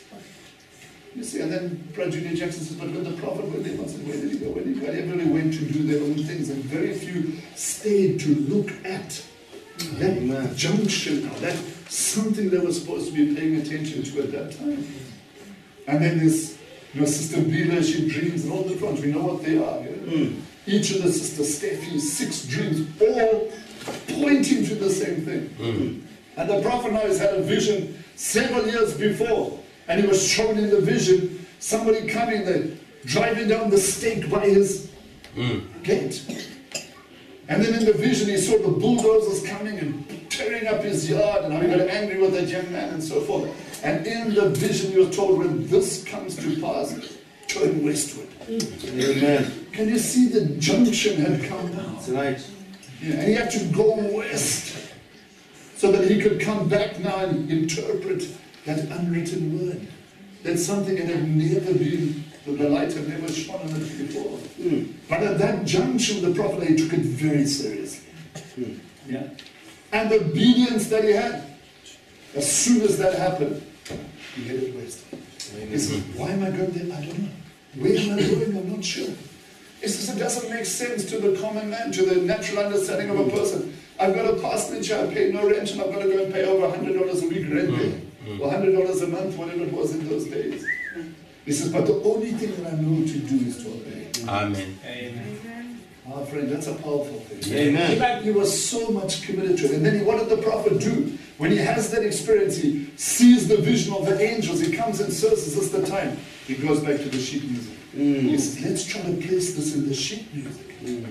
You see, and then Judy Jackson says, but when the prophet went there, where did he go? Where did he go? Everybody went to do their own things, and very few stayed to look at that Amen. Junction, that something they were supposed to be paying attention to at that time. And then this You know, Sister Bila, she dreams, and all the front, we know what they are. You know? Mm. Each of the Sister Steffi, six dreams, all pointing to the same thing. Mm. And the prophet now has had a vision several years before, and he was shown in the vision somebody coming there, driving down the stake by his Mm. gate. And then in the vision he saw the bulldozers coming and tearing up his yard, and how he got angry with that young man and so forth. And in the vision he was told, when this comes to pass, turn westward. Amen. Can you see the junction had come now? That's right. Yeah, and he had to go west so that he could come back now and interpret that unwritten word. That's something that had never been, the light had never shone on it before. Mm. But at that junction, the prophet, he took it very seriously. Mm. Yeah. And the obedience that he had, as soon as that happened, he headed west. He said, why am I going there? I don't know. Where am I going? I'm not sure. He says, it doesn't make sense to the common man, to the natural understanding of a person. I've got a parsonage, I pay no rent, and I've got to go and pay over one hundred dollars a week rent there. Or one hundred dollars a month, whatever it was in those days. He says, but the only thing that I know to do is to obey. Amen. Amen. Our friend, that's a powerful thing. Amen. He was so much committed to it. And then he, what did the prophet do? When he has that experience, he sees the vision of the angels. He comes and says, is this the time? He goes back to the sheet music. Mm. He says, let's try to place this in the sheet music. Mm.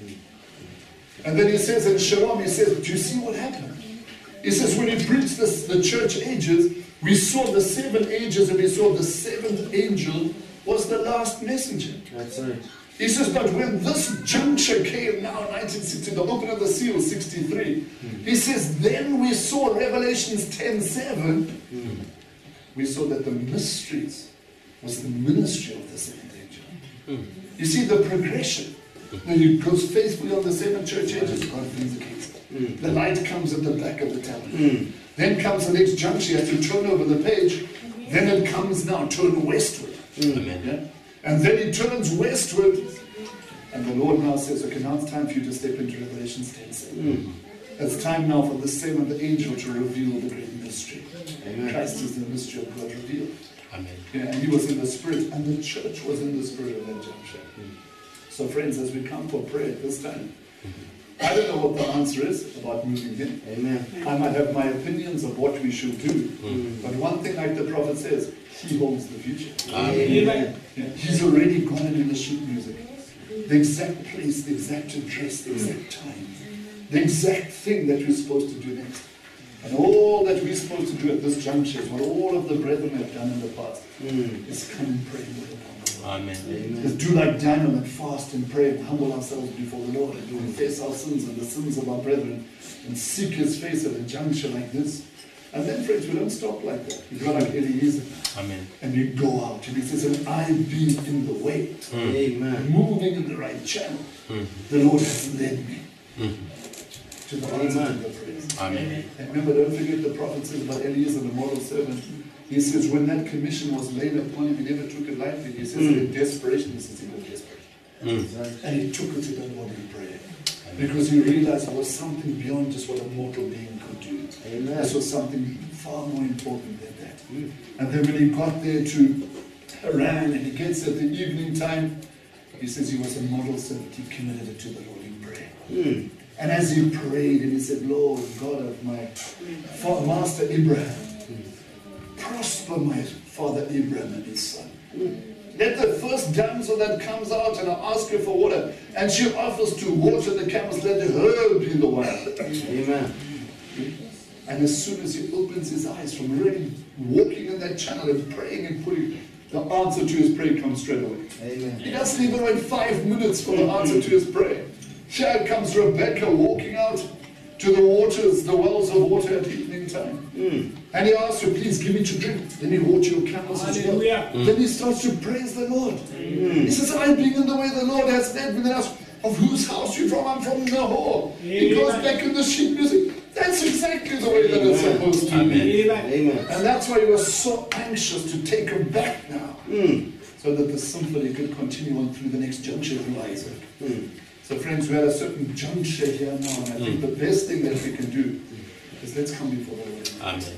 And then he says in Shalom, he says, do you see what happened? He says, when he preached this, the church ages, we saw the seven ages, and we saw the seventh angel was the last messenger. That's right. He says, but when this juncture came now, nineteen sixty, the opening of the seal, sixty-three, mm. he says, then we saw Revelations ten seven, mm. we saw that the mysteries was the ministry of the seventh angel. Mm. You see the progression. When he goes faithfully on the seven church ages, God vindicates it. Mm. The light comes at the back of the tabernacle. Mm. Then comes the next juncture, you have to turn over the page. Then it comes now, turn westward. Mm. Yeah? And then he turns westward, and the Lord now says, okay, now it's time for you to step into Revelations ten seven. Mm. It's time now for the seventh angel to reveal the great mystery. Amen. Christ is the mystery of God revealed. Amen. Yeah, and he was in the spirit, and the church was in the spirit of that juncture. Mm. So friends, as we come for prayer this time, I don't know what the answer is about moving in. Amen. I might have my opinions of what we should do, mm. but one thing, like the prophet says, he holds the future. Amen. Yeah, he's already gone in the sheet music. The exact place, the exact address, the exact time, the exact thing that we're supposed to do next. And all that we're supposed to do at this juncture is what all of the brethren have done in the past, mm. is come and pray with upon the Lord. Amen. Amen. Is do like Daniel and fast and pray and humble ourselves before the Lord and to confess our sins and the sins of our brethren and seek his face at a juncture like this. And then, friends, we don't stop like that. We go like Eliezer. Amen. And we go out. And he says, and I've been in the way. Mm. Amen. Moving in the right channel. Mm. The Lord has led me mm. to the answer of the praise. Amen. And remember, don't forget the prophet says about Eliezer, the model servant. He says, when that commission was laid upon him, he never took it lightly. He says, mm. in desperation, he says, he was desperate. Mm. And he took it to the Lord in prayer. Because he realized it was something beyond just what a mortal being could do. Amen. This was something far more important than that. Mm. And then when he got there to Haran and he gets at the evening time, he says he was a model servant. He committed it to the Lord in prayer. Mm. And as he prayed and he said, Lord, God of my father, Master Abraham, mm. prosper my father Abraham and his son. Mm. Let the first damsel that comes out and I ask her for water, and she offers to water the camels, let her be the one. Amen. And as soon as he opens his eyes from really walking in that channel and praying and putting, the answer to his prayer comes straight away. Amen. He doesn't even wait five minutes for the answer to his prayer. Here comes Rebecca walking out to the waters, the wells of water at evening time. Mm. And he asks her, please give me to drink. Then he water your camels as well. Mm. Then he starts to praise the Lord. Mm. He says, I've been in the way the Lord has led me. Then asks, of whose house are you from? I'm from Nahor. He goes back in the sheep music. That's exactly the way that it's supposed to be. Amen. And that's why he was so anxious to take her back now. Mm. So that the symphony could continue on through the next juncture of Isaac. Mm. So friends, we had a certain juncture here now, and I think the best thing that we can do is let's come before the Lord. Amen.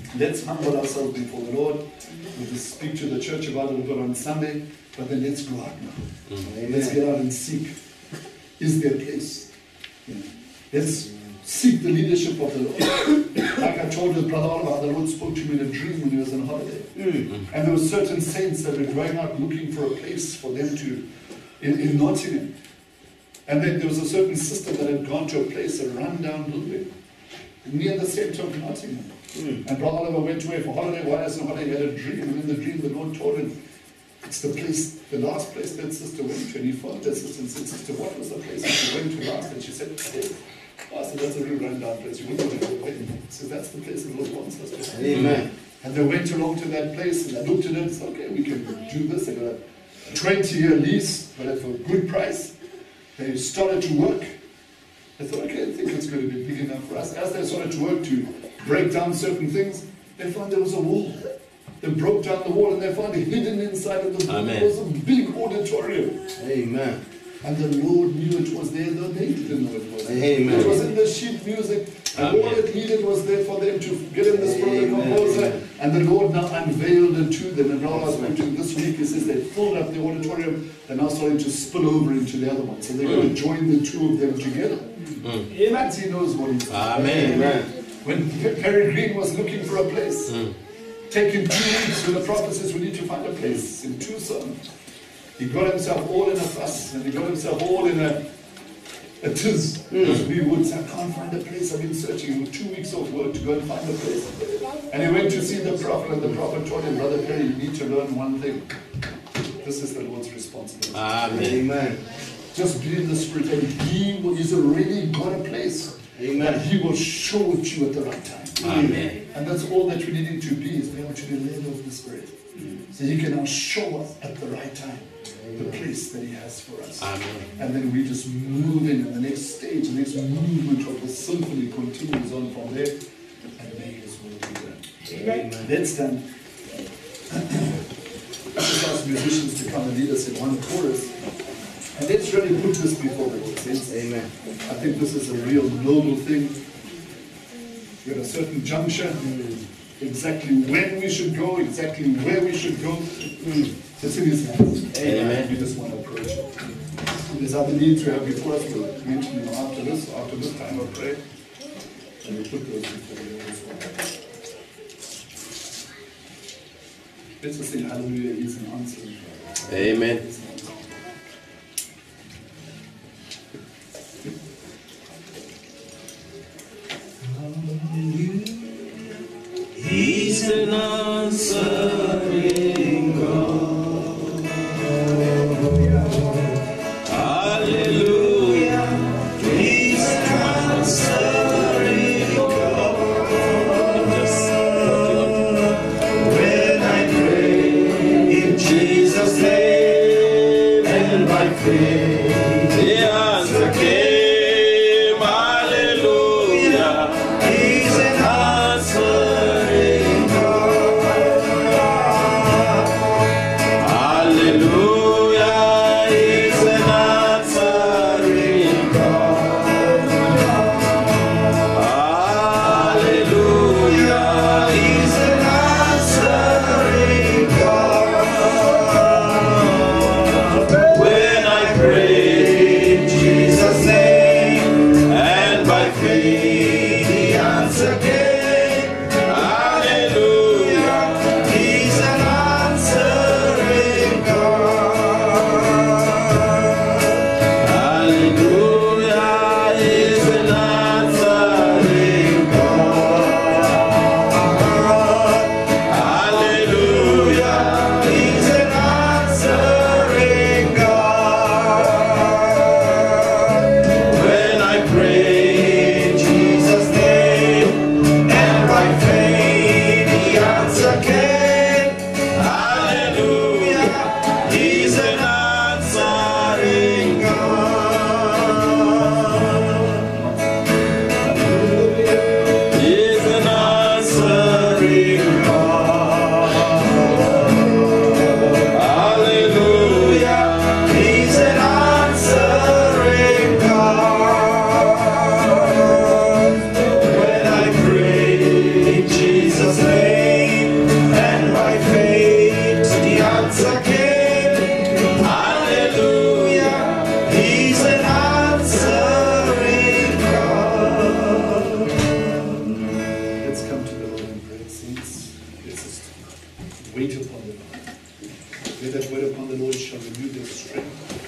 let's humble ourselves before the Lord. We'll just speak to the church about it a little bit on Sunday, but then let's go out now. Amen. Let's get out and seek. Is there a place? You know, let's seek the leadership of the Lord. Like I told his brother Oliver, the Lord spoke to me in a dream when he was on holiday. Mm. And there were certain saints that were going out looking for a place for them to, in, in Nottingham. And then there was a certain sister that had gone to a place, a rundown building, near the centre of Nottingham. Mm. And Brother Oliver went away for holiday. While I was on holiday, he had a dream. And in the dream, the Lord told him, it's the place, the last place that sister went to. And he phoned that sister and said, Sister, what was the place that you went to last? And she said, hey. I said, that's a real rundown place. You wouldn't want to go there. He said, that's the place the Lord wants us to. Amen. And they went along to that place, and I looked at it and said, okay, we can do this. They got a twenty-year lease, but at a good price. They started to work. They thought, okay, I think it's going to be big enough for us. As they started to work to break down certain things, they found there was a wall. They broke down the wall, and they found it hidden inside of the wall. There was a big auditorium. Amen. And the Lord knew it was there, though they didn't know it was there. Amen. It was in the sheet music, and all it needed was there for them to get in this brother composer, and the Lord now unveiled it to them. And now I spoke to this week, he says they filled up the auditorium, they're now starting to spill over into the other one. So they're going to join the two of them together. Mm. Amen. He knows what he's doing. Amen. Amen. When Perry Green was looking for a place, mm. taking two weeks when the prophet says we need to find a place in Tucson. He got himself all in a fuss, and he got himself all in a, a tiz. Mm. We would say, I can't find a place. I've been searching for two weeks of work to go and find a place. And he went to see the prophet, and the prophet told him, Brother Perry, you need to learn one thing. This is the Lord's responsibility. Amen. Amen. Just be in the Spirit, and He will, He's already got a place. Amen. And He will show it to you at the right time. Amen. And that's all that we need to be, is be able to be led of the Spirit. So He can now show us at the right time the place that He has for us. Amen. And then we just move in, and the next stage, the next movement of the symphony continues on from there, and may His will be done. Amen. Let's stand. Let's just ask musicians to come and lead us in one chorus. And let's really put this before the Lord. Amen. I think this is a real noble thing. We're at a certain juncture. Mm. Exactly when we should go, exactly where we should go. Mm. It's in His hands. Amen. We just want to approach it. There's other needs we have before us. We'll mention them after this, after this time of prayer. And we put those before the Lord as well. Let's just say hallelujah is an answer. Amen. He's an answering God. Hallelujah. He's an answering God. When I pray in Jesus' name and by faith, the answer came. Hallelujah. He's an answering Hallelujah, He's an answering God. Hallelujah, He's an answering God. When I pray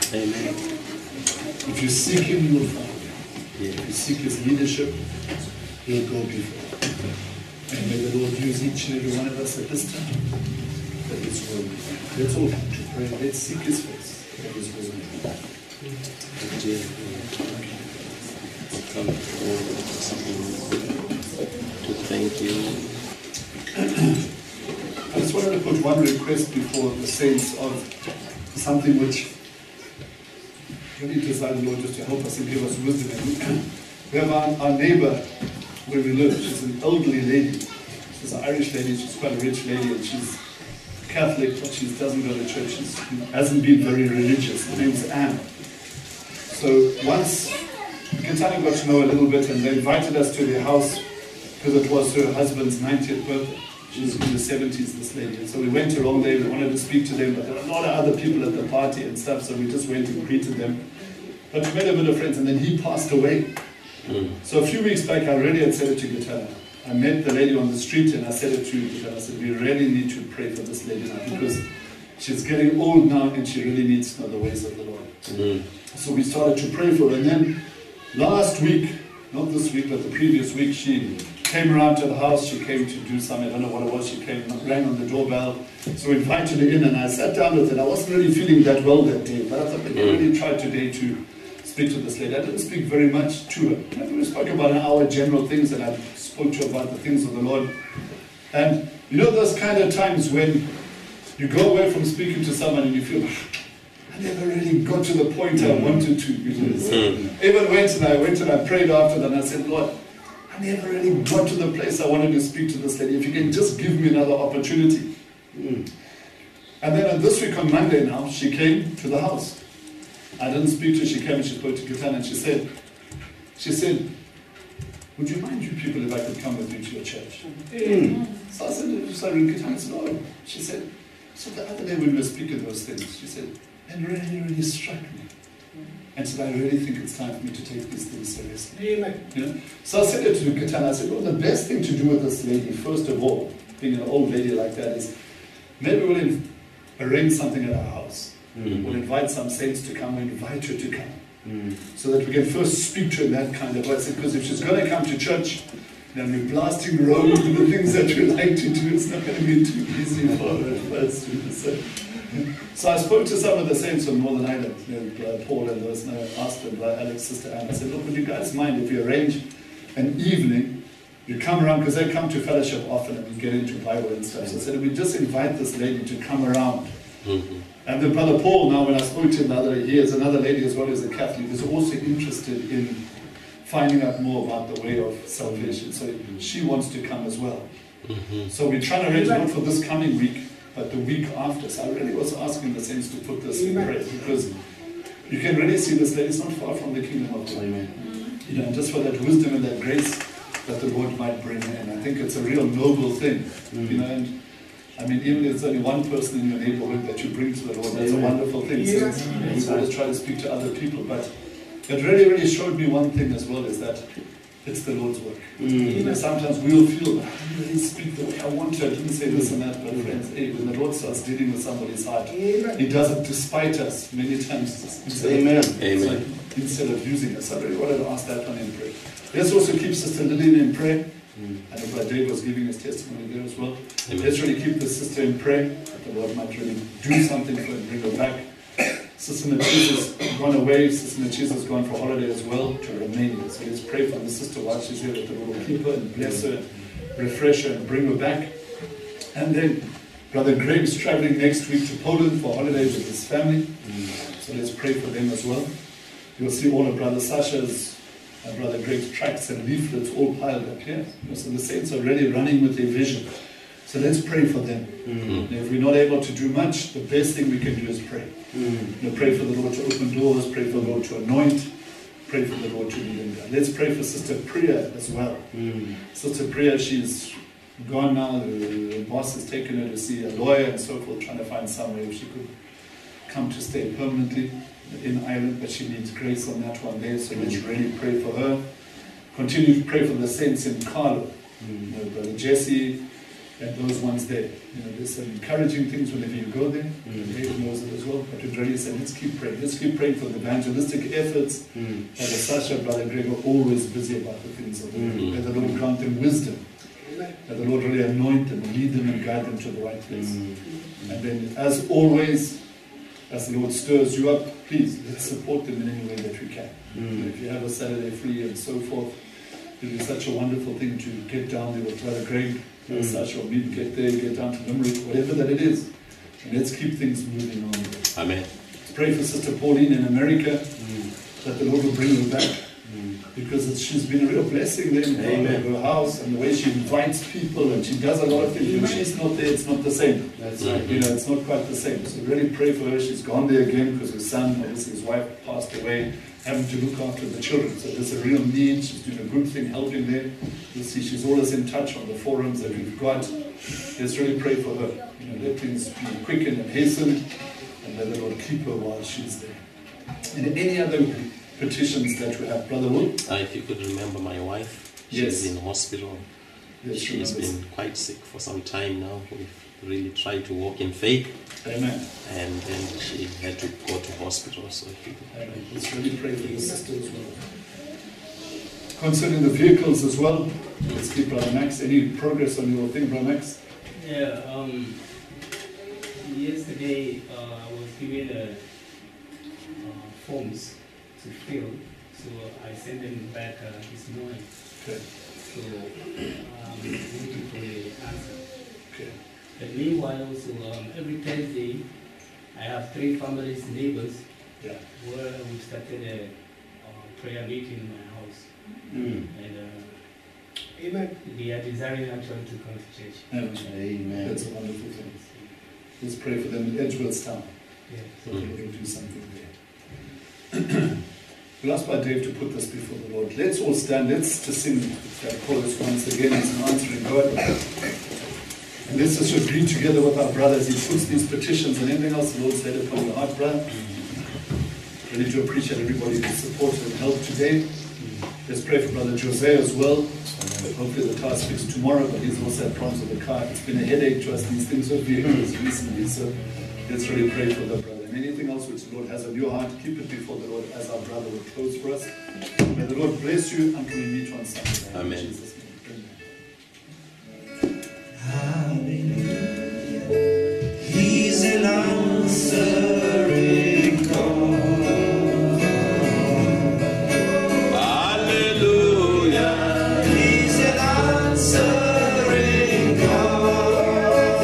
Amen. If you seek him, you will find him. Yeah. If you seek his leadership, he'll go before. And may the Lord use each and every one of us at this time. That his will be done. Let's all come to pray. Let's seek his face. That his will be done. Come to thank you. I just wanted to put one request before the saints of something which really desire the Lord just to help us and give us wisdom. We have our, our neighbor where we live. She's an elderly lady. She's an Irish lady. She's quite a rich lady, and she's Catholic, but she doesn't go to church. She hasn't been very religious. Her name's Anne. So once Gitana got to know a little bit, and they invited us to their house because it was her husband's ninetieth birthday. She was in the seventies, this lady. And so we went along there, we wanted to speak to them, but there were a lot of other people at the party and stuff, so we just went and greeted them. But we made a bit of friends, and then he passed away. Mm. So a few weeks back, I really had said it to Gitana. I met the lady on the street, and I said it to Gitana. I said, we really need to pray for this lady now, because she's getting old now, and she really needs to know the ways of the Lord. Mm. So we started to pray for her, and then last week, not this week, but the previous week, she came around to the house. She came to do something, I don't know what it was. She came, rang on the doorbell. So we invited her in, and I sat down with her. I wasn't really feeling that well that day, but I thought I really tried today to speak to this lady. I didn't speak very much to her. We spoke about an hour, general things, and I spoke to her about the things of the Lord. And you know those kind of times when you go away from speaking to someone and you feel, I never really got to the point I wanted to. You know, so even went and I went and I prayed after that, and I said, Lord, I never really got to the place I wanted to speak to this lady. If you can just give me another opportunity. Mm. And then uh, this week on Monday now, she came to the house. I didn't speak to her. She came and she spoke to Gitana, and she said, she said, would you mind, you people, if I could come with you to your church? Mm. So I said, sorry, Gitana said, no. She said, so the other day when we were speaking those things, she said, it really, really struck me. And said, I really think it's time for me to take these things seriously. Amen. You know? So I said it to Gitana, I said, well, the best thing to do with this lady, first of all, being an old lady like that, is maybe we'll arrange something at our house. Mm-hmm. We'll invite some saints to come, and invite her to come. Mm-hmm. So that we can first speak to her in that kind of way. I said, because if she's going to come to church, then we're blasting road with the things that we like to do, it's not going to be too easy for her at first. So, so I spoke to some of the saints from Northern Ireland, you know, uh, Paul and those, and I asked them, uh, Alex, Sister Anne, I said, look, would you guys mind if we arrange an evening, you come around, because they come to fellowship often and we get into Bible and stuff. So I said, we just invite this lady to come around. Mm-hmm. And then Brother Paul, now when I spoke to him the other day, he has another lady as well as a Catholic, who's also interested in finding out more about the way of salvation. So she wants to come as well. Mm-hmm. So we're trying to arrange not for this coming week, but the week after. So I really was asking the saints to put this in prayer, because you can really see this lady's not far from the kingdom of God. Amen. You know, and just for that wisdom and that grace that the Lord might bring in. I think it's a real noble thing. Mm-hmm. You know, and I mean, even if there's only one person in your neighborhood that you bring to the Lord, that's Amen. A wonderful thing. So yes. We always try to speak to other people, but it really, really showed me one thing as well, is that it's the Lord's work. Mm. You know, sometimes we'll feel, I didn't really speak the way I want to, I didn't say this and that, but friends, hey, when the Lord starts dealing with somebody's heart, Amen. He does it despite us many times. Instead Amen. Of, Amen. Like, instead of using us. I really wanted to ask that one in prayer. Let's also keep Sister Lillian in prayer. Mm. I know Brother Dave was giving his testimony there as well. Amen. Let's really keep the sister in prayer, that the Lord might really do something for her and bring her back. Sister Machisa's gone away. Sister Machisa's gone for holiday as well to Romania. So let's pray for the sister while she's here, that the Lord will keep her and bless her, refresh her and bring her back. And then Brother Greg's traveling next week to Poland for holidays with his family. Mm. So let's pray for them as well. You'll see all of Brother Sasha's and Brother Greg's tracts and leaflets all piled up here. So the saints are really running with their vision. So let's pray for them. Mm-hmm. If we're not able to do much, the best thing we can do is pray. Mm-hmm. You know, pray for the Lord to open doors, pray for the Lord to anoint, pray for the Lord to lead in God. Let's pray for Sister Priya as well. Mm-hmm. Sister Priya, she's gone now. The boss has taken her to see a lawyer and so forth, trying to find somewhere if she could come to stay permanently in Ireland, but she needs grace on that one there, so let's really pray for her. Continue to pray for the saints in Carlo. Mm. You know, Brother Jesse, and those ones there. You know, there's some encouraging things whenever you go there. Mm. Dave knows it as well. But we'd really say, let's keep praying. Let's keep praying for the evangelistic efforts. Mm. Brother Sasha, Brother Greg are always busy about the things of the Lord. Mm. May the Lord grant them wisdom. May the Lord really anoint them, lead them and guide them to the right place. Mm. And then, as always, as the Lord stirs you up, please, let's support them in any way that we can. Mm. If you have a Saturday free and so forth, it is such a wonderful thing to get down there with Brother Greg, Mm. Sasha, or maybe get there, get down to Limerick, whatever that it is. And let's keep things moving on. Amen. Let's pray for Sister Pauline in America, Mm. that the Lord will bring her back. Mm. Because it's, she's been a real blessing there in Amen. her house, and the way she invites people, and she does a lot of things. When she's not there, it's not the same. That's Mm. right. You know, it's not quite the same. So really pray for her. She's gone there again because her son, obviously his wife, passed away, having to look after the children. So there's a real need. She's doing a good thing, helping there. You'll see she's always in touch on the forums that we've got. Let's really pray for her. You know, let things be quicken and hasten, and let the Lord keep her while she's there. And any other petitions that we have, Brother Wood? Uh, if you could remember my wife, Yes. she's in hospital. Yes, She's remember. been quite sick for some time now. We've really tried to walk in faith, Amen. and then she had to go to hospital. So if you could, Amen. Let's really pray for your sister as well. Concerning the vehicles as well, let's keep Brother Max. Any progress on your thing, Brother Max? Yeah, um, yesterday uh, I was given uh, uh, forms to fill, so I sent them back uh, this morning. Okay. So I'm waiting for the answer. Okay. But meanwhile, also um, every Thursday I have three families, neighbors, Yeah. where we started a uh, prayer meeting in my house, Mm. and uh, Amen. they are desiring actually to come to church. Amen. Amen. That's a wonderful thing. Let's pray for them in Edgeworthstown. Yeah. So they can do something there. We'll ask by Dave to put this before the Lord. Let's all stand. Let's just sing that chorus once again. It's an answering God. And let's just agree together with our brothers. He puts these petitions and anything else the Lord's laid upon your heart, brother. Really do appreciate everybody who supported and helped today. Let's pray for Brother Jose as well. Hopefully the car speaks tomorrow, but he's also had problems with the car. It's been a headache to us, these things with vehicles recently. So let's really pray for the brother. And anything else which the Lord has on your heart, keep it before the Lord as our brother will close for us. May the Lord bless you until we meet on Sunday. Amen. In Jesus' name. Amen. Hallelujah. He's an answering God. Hallelujah. He's an answering God.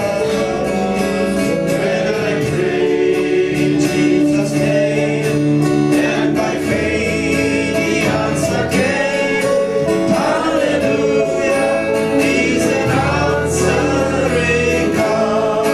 When I pray in Jesus' name, and by faith the answer came. Hallelujah. He's an answering God.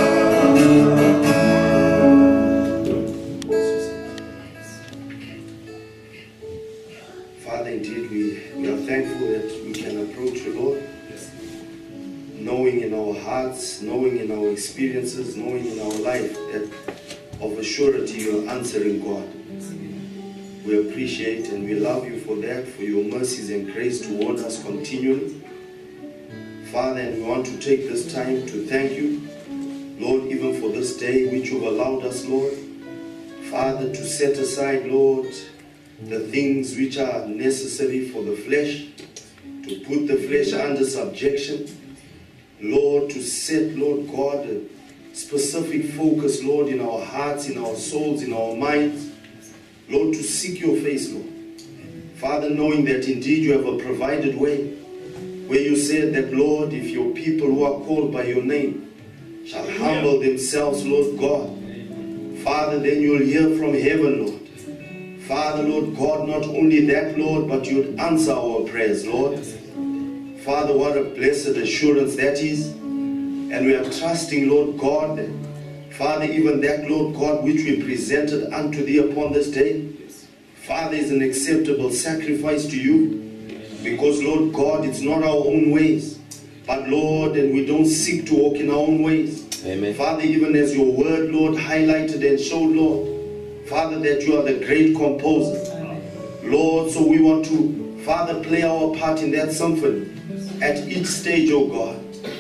Father, indeed, we, we are thankful that we can approach you, Lord, knowing in our hearts, knowing in our experiences, knowing in our life that of a surety you are answering God. We appreciate and we love you for that, for your mercies and grace toward us continually. Father, and we want to take this time to thank you, Lord, even for this day which you've allowed us, Lord, Father, to set aside, Lord, the things which are necessary for the flesh, to put the flesh under subjection, Lord, to set, Lord God, a specific focus, Lord, in our hearts, in our souls, in our minds, Lord, to seek your face, Lord. Father, knowing that indeed you have a provided way, where you said that, Lord, if your people who are called by your name shall humble themselves, Lord God, Father, then you'll hear from heaven, Lord. Father, Lord God, not only that, Lord, but you'd answer our prayers, Lord. Father, what a blessed assurance that is. And we are trusting, Lord God, that, Father, even that, Lord God, which we presented unto thee upon this day, Father, is an acceptable sacrifice to you. Because, Lord God, it's not our own ways, but, Lord, and we don't seek to walk in our own ways. Amen. Father, even as your word, Lord, highlighted and showed, Lord, Father, that you are the great composer. Lord, so we want to, Father, play our part in that symphony at each stage, oh God.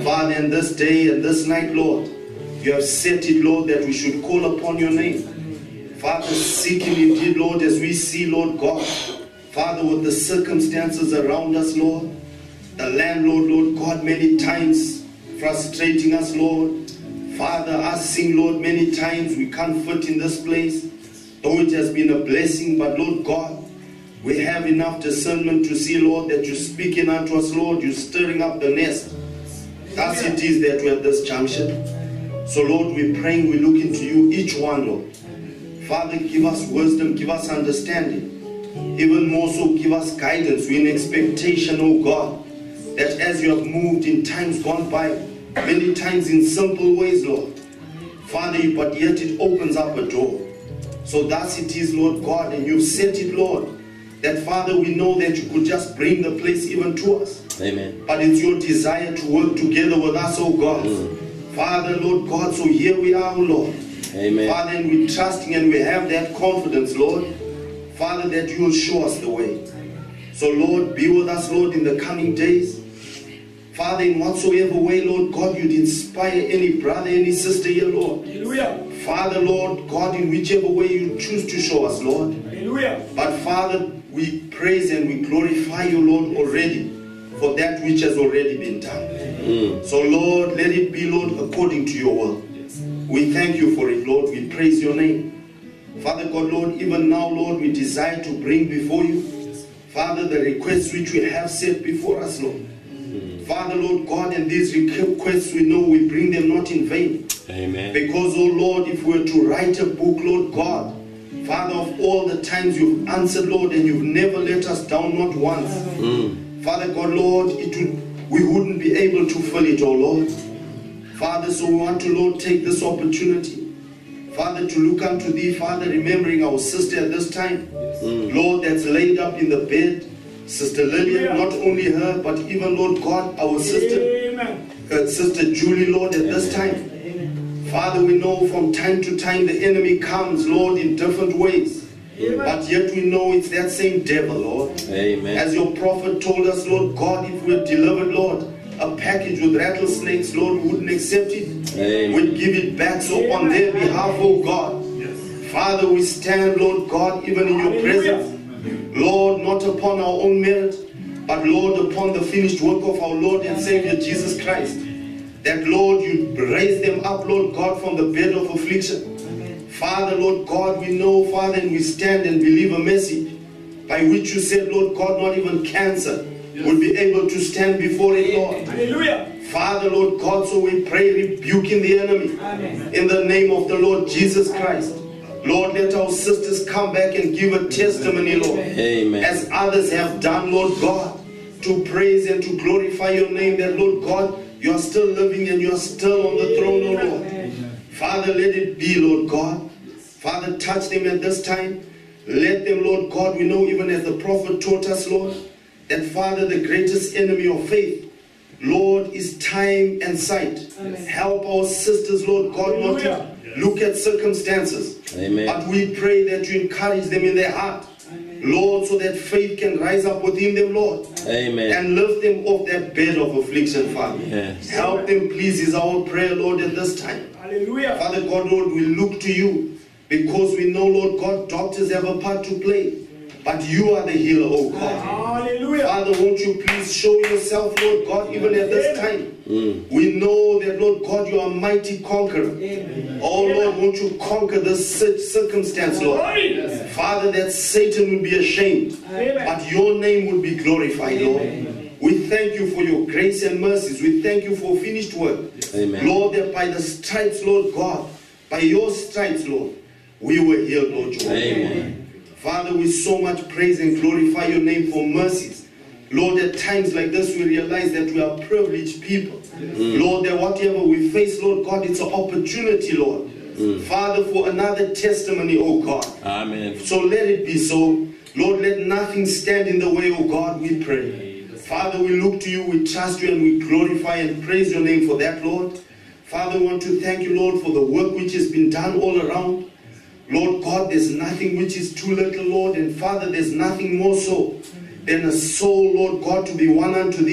Father, in this day and this night, Lord, you have set it, Lord, that we should call upon your name. Father, seeking indeed, Lord, as we see, Lord God, Father, with the circumstances around us, Lord, the landlord, Lord God, many times frustrating us, Lord. Father, us seeing, Lord, many times we can't fit in this place, though it has been a blessing, but Lord God, we have enough discernment to see, Lord, that you're speaking unto us, Lord, you're stirring up the nest. Thus it is that we're at this junction. So Lord, we're praying, we look into you, each one, Lord. Father, give us wisdom, give us understanding. Even more so, give us guidance. We're in expectation, oh God, that as you have moved in times gone by, many times in simple ways, Lord, Father, but yet it opens up a door. So thus it is, Lord God, and you've set it, Lord, that Father, we know that you could just bring the place even to us. Amen. But it's your desire to work together with us, oh God. Mm. Father, Lord God, so here we are, oh Lord. Amen. Father, and we're trusting and we have that confidence, Lord. Father, that you will show us the way. So Lord, be with us, Lord, in the coming days. Father, in whatsoever way, Lord God, you'd inspire any brother, any sister here, Lord. Hallelujah. Father, Lord God, in whichever way you choose to show us, Lord. Hallelujah. But Father, we praise and we glorify you, Lord, already for that which has already been done. Mm. So Lord, let it be, Lord, according to your will. We thank you for it, Lord. We praise your name. Father God, Lord, even now, Lord, we desire to bring before you, Father, the requests which we have set before us, Lord. Mm. Father, Lord God, and these requests we know we bring them not in vain. Amen. Because, oh Lord, if we were to write a book, Lord God, Father, of all the times you've answered, Lord, and you've never let us down, not once. Mm. Father God, Lord, it would, we wouldn't be able to fill it, oh Lord. Father, so we want to, Lord, take this opportunity, Father, to look unto thee, Father, remembering our sister at this time, Mm. Lord, that's laid up in the bed, Sister Lillian, not only her, but even, Lord God, our sister, Amen. uh, Sister Julie, Lord, at this time. Father, we know from time to time the enemy comes, Lord, in different ways. But yet we know it's that same devil, Lord. Amen. As your prophet told us, Lord God, if we're delivered, Lord, a package with rattlesnakes, Lord, we wouldn't accept it. Amen. We'd give it back. So on their behalf, oh God, Father, we stand, Lord God, even in your presence. Lord, not upon our own merit, but Lord, upon the finished work of our Lord and Savior Jesus Christ. That, Lord, you raise them up, Lord God, from the bed of affliction. Father, Lord God, we know, Father, and we stand and believe a message by which you said, Lord God, not even cancer will be able to stand before it, Lord. Hallelujah. Father, Lord God, so we pray, rebuking the enemy Amen. in the name of the Lord Jesus Christ. Lord, let our sisters come back and give a testimony, Lord, Amen. as others have done, Lord God, to praise and to glorify your name, that, Lord God, you are still living and you are still on the throne, oh Lord. Father, let it be, Lord God. Father, touch them at this time. Let them, Lord God, we know even as the prophet taught us, Lord, that, Father, the greatest enemy of faith, Lord, is time and sight. Amen. Help our sisters, Lord God, not to Hallelujah. look at circumstances. Amen. But we pray that you encourage them in their heart, Lord, so that faith can rise up within them, Lord, Amen. and lift them off that bed of affliction, Father. Yes. Help them, please, is our prayer, Lord, at this time. Hallelujah. Father God, Lord, we look to you because we know, Lord God, doctors have a part to play, but you are the healer, oh God. Hallelujah. Father, won't you please show yourself, Lord God, even at this time. Mm. We know that, Lord God, you are a mighty conqueror. Amen. Oh, Lord, won't you conquer this cir- circumstance, Lord. Glory. Father, that Satan will be ashamed, Amen. but your name will be glorified, Lord. We thank you for your grace and mercies. We thank you for finished work. Amen. Lord, that by the stripes, Lord God, by your stripes, Lord, we were healed, Lord Jehovah. Amen. Father, we so much praise and glorify your name for mercies. Lord, at times like this, we realize that we are privileged people. Mm. Lord, that whatever we face, Lord God, it's an opportunity, Lord. Mm. Father, for another testimony, oh God. Amen. So let it be so. Lord, let nothing stand in the way, oh God, we pray. Father, we look to you, we trust you, and we glorify and praise your name for that, Lord. Father, we want to thank you, Lord, for the work which has been done all around. Lord God, there's nothing which is too little, Lord. And Father, there's nothing more so than a soul, Lord God, to be won unto thee.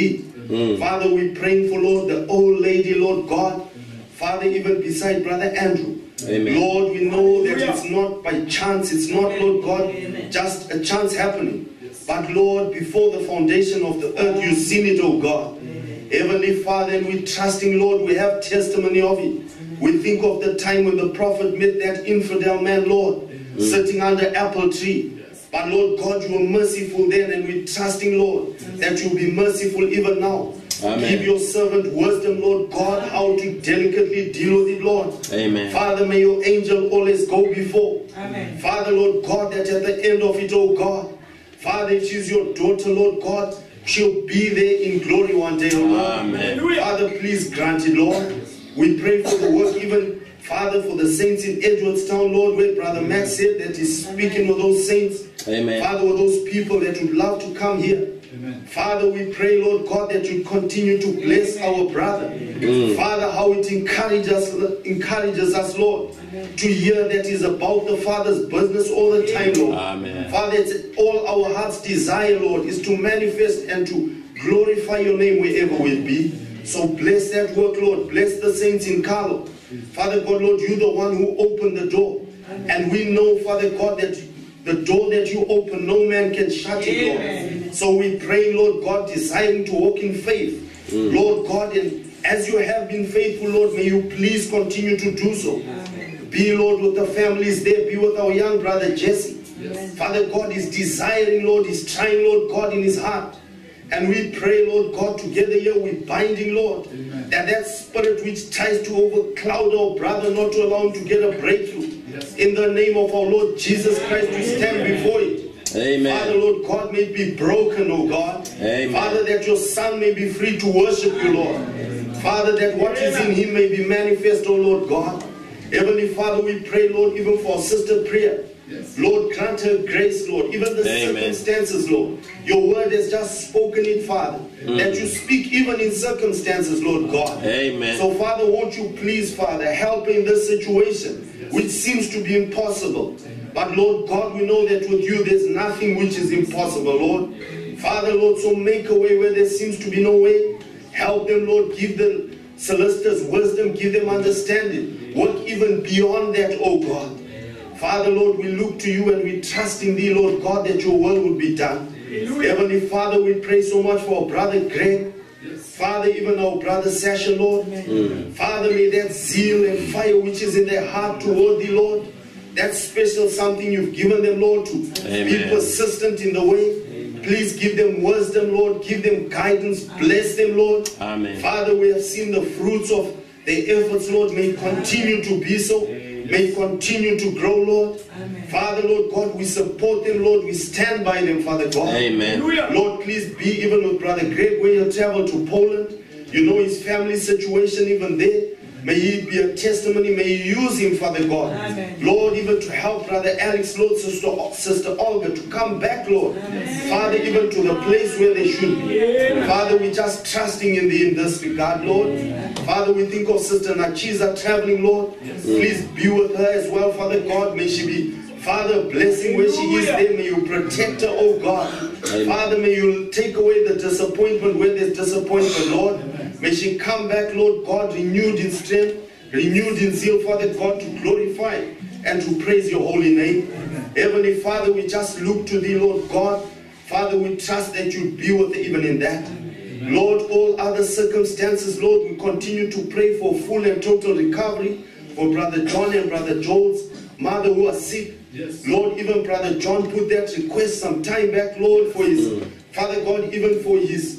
Mm. Father, we praying for, Lord, the old lady, Lord God. Father, even beside Brother Andrew. Amen. Lord, we know that it's not by chance, it's not, Lord God, just a chance happening. But Lord, before the foundation of the earth, you've seen it, oh God. Heavenly Father, and we trusting, Lord, we have testimony of it. We think of the time when the prophet met that infidel man, Lord, mm. sitting under apple tree. But Lord God, you were merciful then, and we trusting, Lord, that you'll be merciful even now. Amen. Give your servant wisdom, Lord God, how to delicately deal with it, Lord. Amen. Father, may your angel always go before. Amen. Father, Lord God, that at the end of it, oh God, Father, if she's your daughter, Lord God, she'll be there in glory one day, oh Lord. Amen. Father, please grant it, Lord. We pray for the work, even, Father, for the saints in Edwardstown, Lord, where Brother Max said that he's speaking with those saints. Amen. Father, with those people that would love to come here. Amen. Father, we pray, Lord God, that you continue to bless our brother. Mm. Father, how it encourages us, encourages us, Lord, to hear that he's about the Father's business all the time, Lord. Amen. Father, it's all our heart's desire, Lord, is to manifest and to glorify your name wherever we'll be. So bless that work, Lord. Bless the saints in Carlo. Father God, Lord, you're the one who opened the door. And we know, Father God, that the door that you open, no man can shut it, Lord. So we pray, Lord God, desiring to walk in faith. Mm. Lord God, and as you have been faithful, Lord, may you please continue to do so. Amen. Be, Lord, with the families there. Be with our young brother, Jesse. Yes. Father God is desiring, Lord, is trying, Lord God, in his heart. And we pray, Lord God, together here we're binding, Lord, Amen. That that spirit which tries to overcloud our brother, not to allow him to get a breakthrough. Yes. In the name of our Lord Jesus Christ, we stand before it. Amen. Father, Lord God, may it be broken, oh God. Amen. Father, that your son may be free to worship you, Lord. Amen. Father, that what is in him may be manifest, oh Lord God. Heavenly Father, we pray, Lord, even for our sister prayer. Yes. Lord, grant her grace, Lord, even the Amen. Circumstances, Lord. Your word has just spoken it, Father, mm. that you speak even in circumstances, Lord God. Amen. So, Father, won't you please, Father, help in this situation, yes. which seems to be impossible. Amen. But, Lord God, we know that with you there's nothing which is impossible, Lord. Father, Lord, so make a way where there seems to be no way. Help them, Lord, give the solicitors wisdom, give them understanding. Work even beyond that, oh God. Father, Lord, we look to you and we trust in thee, Lord God, that your will will be done. Yes. Heavenly Father, we pray so much for our brother Greg. Yes. Father, even our brother Sasha, Lord. Mm. Father, may that zeal and fire which is in their heart toward thee, Lord, that special something you've given them, Lord, to Amen. Be persistent in the way. Amen. Please give them wisdom, Lord. Give them guidance. Amen. Bless them, Lord. Amen. Father, we have seen the fruits of their efforts, Lord. May it continue to be so. Amen. May it continue to grow, Lord. Amen. Father, Lord God, we support them, Lord. We stand by them, Father God. Amen. Lord, please be even with Brother Greg when you travel to Poland. You know his family situation even there. May he be a testimony. May you use him, Father God. Amen. Lord, even to help Brother Alex, Lord, Sister, Sister Olga, to come back, Lord. Amen. Father, even to the place where they should be. Amen. Father, we're just trusting in thee in this regard, Lord. Amen. Father, we think of Sister Nachiza traveling, Lord. Yes. Please be with her as well, Father God. May she be, Father, blessing where she is there. May you protect her, oh God. Amen. Father, may you take away the disappointment where there's disappointment, Lord. Amen. May she come back, Lord God, renewed in strength, renewed in zeal, Father God, to glorify and to praise your holy name. Amen. Heavenly Father, we just look to thee, Lord God. Father, we trust that you be with us even in that. Amen. Lord, all other circumstances, Lord, we continue to pray for full and total recovery for Brother John and Brother Joel's mother who are sick. Yes. Lord, even Brother John put that request some time back, Lord, for his, mm. Father God, even for his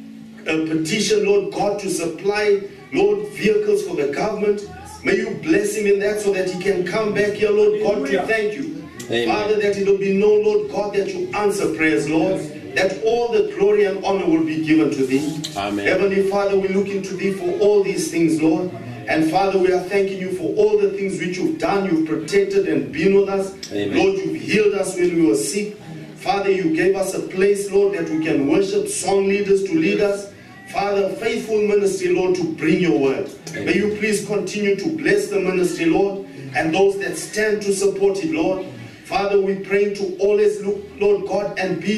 a petition, Lord God, to supply, Lord, vehicles for the government. May you bless him in that so that he can come back here, Lord God, to thank you. Amen. Father, that it will be known, Lord God, that you answer prayers, Lord, that all the glory and honor will be given to thee. Amen. Heavenly Father, we look into thee for all these things, Lord. And Father, we are thanking you for all the things which you've done. You've protected and been with us. Amen. Lord, you've healed us when we were sick. Father, you gave us a place, Lord, that we can worship, song leaders to lead us. Father, faithful ministry, Lord, to bring your word. Amen. May you please continue to bless the ministry, Lord, and those that stand to support it, Lord. Father, we pray to always look, Lord God, and be,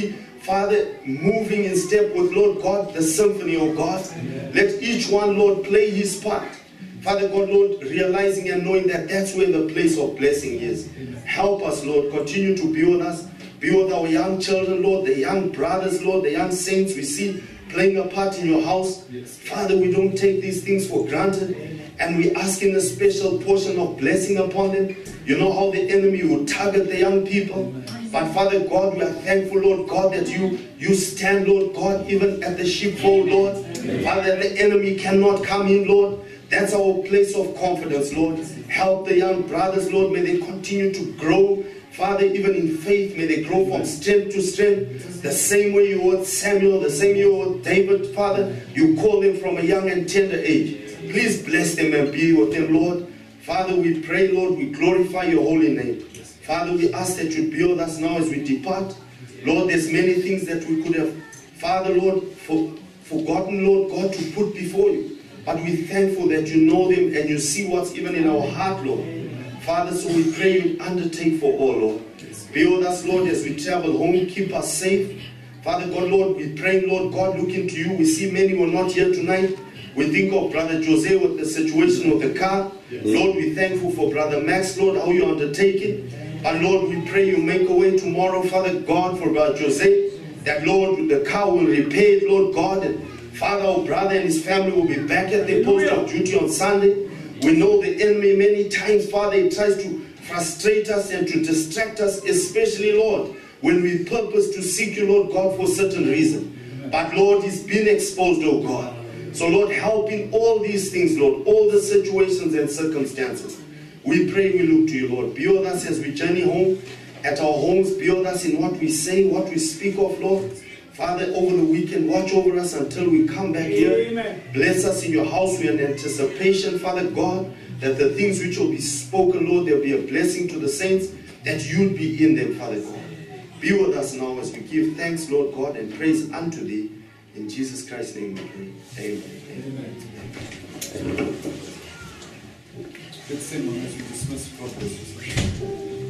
Father, moving in step with, Lord God, the symphony, oh God. Let each one, Lord, play his part. Father God, Lord, realizing and knowing that that's where the place of blessing is. Help us, Lord. Continue to be with us. Be with our young children, Lord, the young brothers, Lord, the young saints we see playing a part in your house. Father, we don't take these things for granted. And we ask in a special portion of blessing upon them. You know how the enemy will target the young people. But Father God, we are thankful, Lord God, that you, you stand, Lord God, even at the sheepfold, Lord. Father, the enemy cannot come in, Lord. That's our place of confidence, Lord. Help the young brothers, Lord. May they continue to grow. Father, even in faith, may they grow from strength to strength. The same way you were Samuel, the same way you were David, Father. You call them from a young and tender age. Please bless them and be with them, Lord. Father, we pray, Lord, we glorify your holy name. Father, we ask that you be with us now as we depart. Lord, there's many things that we could have, Father, Lord, for, forgotten, Lord God, to put before you. But we're thankful that you know them and you see what's even in our heart, Lord. Father, so we pray you undertake for all, Lord. Be with us, Lord, as we travel home. Keep us safe. Father God, Lord, we pray, Lord God, looking to you. We see many who are not here tonight. We think of Brother Jose with the situation with the car. Yes. Lord, we're thankful for Brother Max, Lord, how you undertake it. And Lord, we pray you make a way tomorrow, Father God, for Brother Jose. That, Lord, the car will repair it, Lord God. And Father, our brother and his family will be back at their post of duty on Sunday. We know the enemy many times, Father, he tries to frustrate us and to distract us, especially, Lord, when we purpose to seek you, Lord God, for certain reason. But, Lord, he's been exposed, oh God. So, Lord, help in all these things, Lord, all the situations and circumstances. We pray, we look to you, Lord. Be with us as we journey home, at our homes. Be with us in what we say, what we speak of, Lord. Father, over the weekend, watch over us until we come back here. Amen. Bless us in your house. We are in anticipation, Father God, that the things which will be spoken, Lord, there will be a blessing to the saints, that you'll be in them, Father God. Be with us now as we give thanks, Lord God, and praise unto thee. In Jesus Christ's name we pray. Amen. Amen. Amen. Let's sing as we dismiss. God bless you.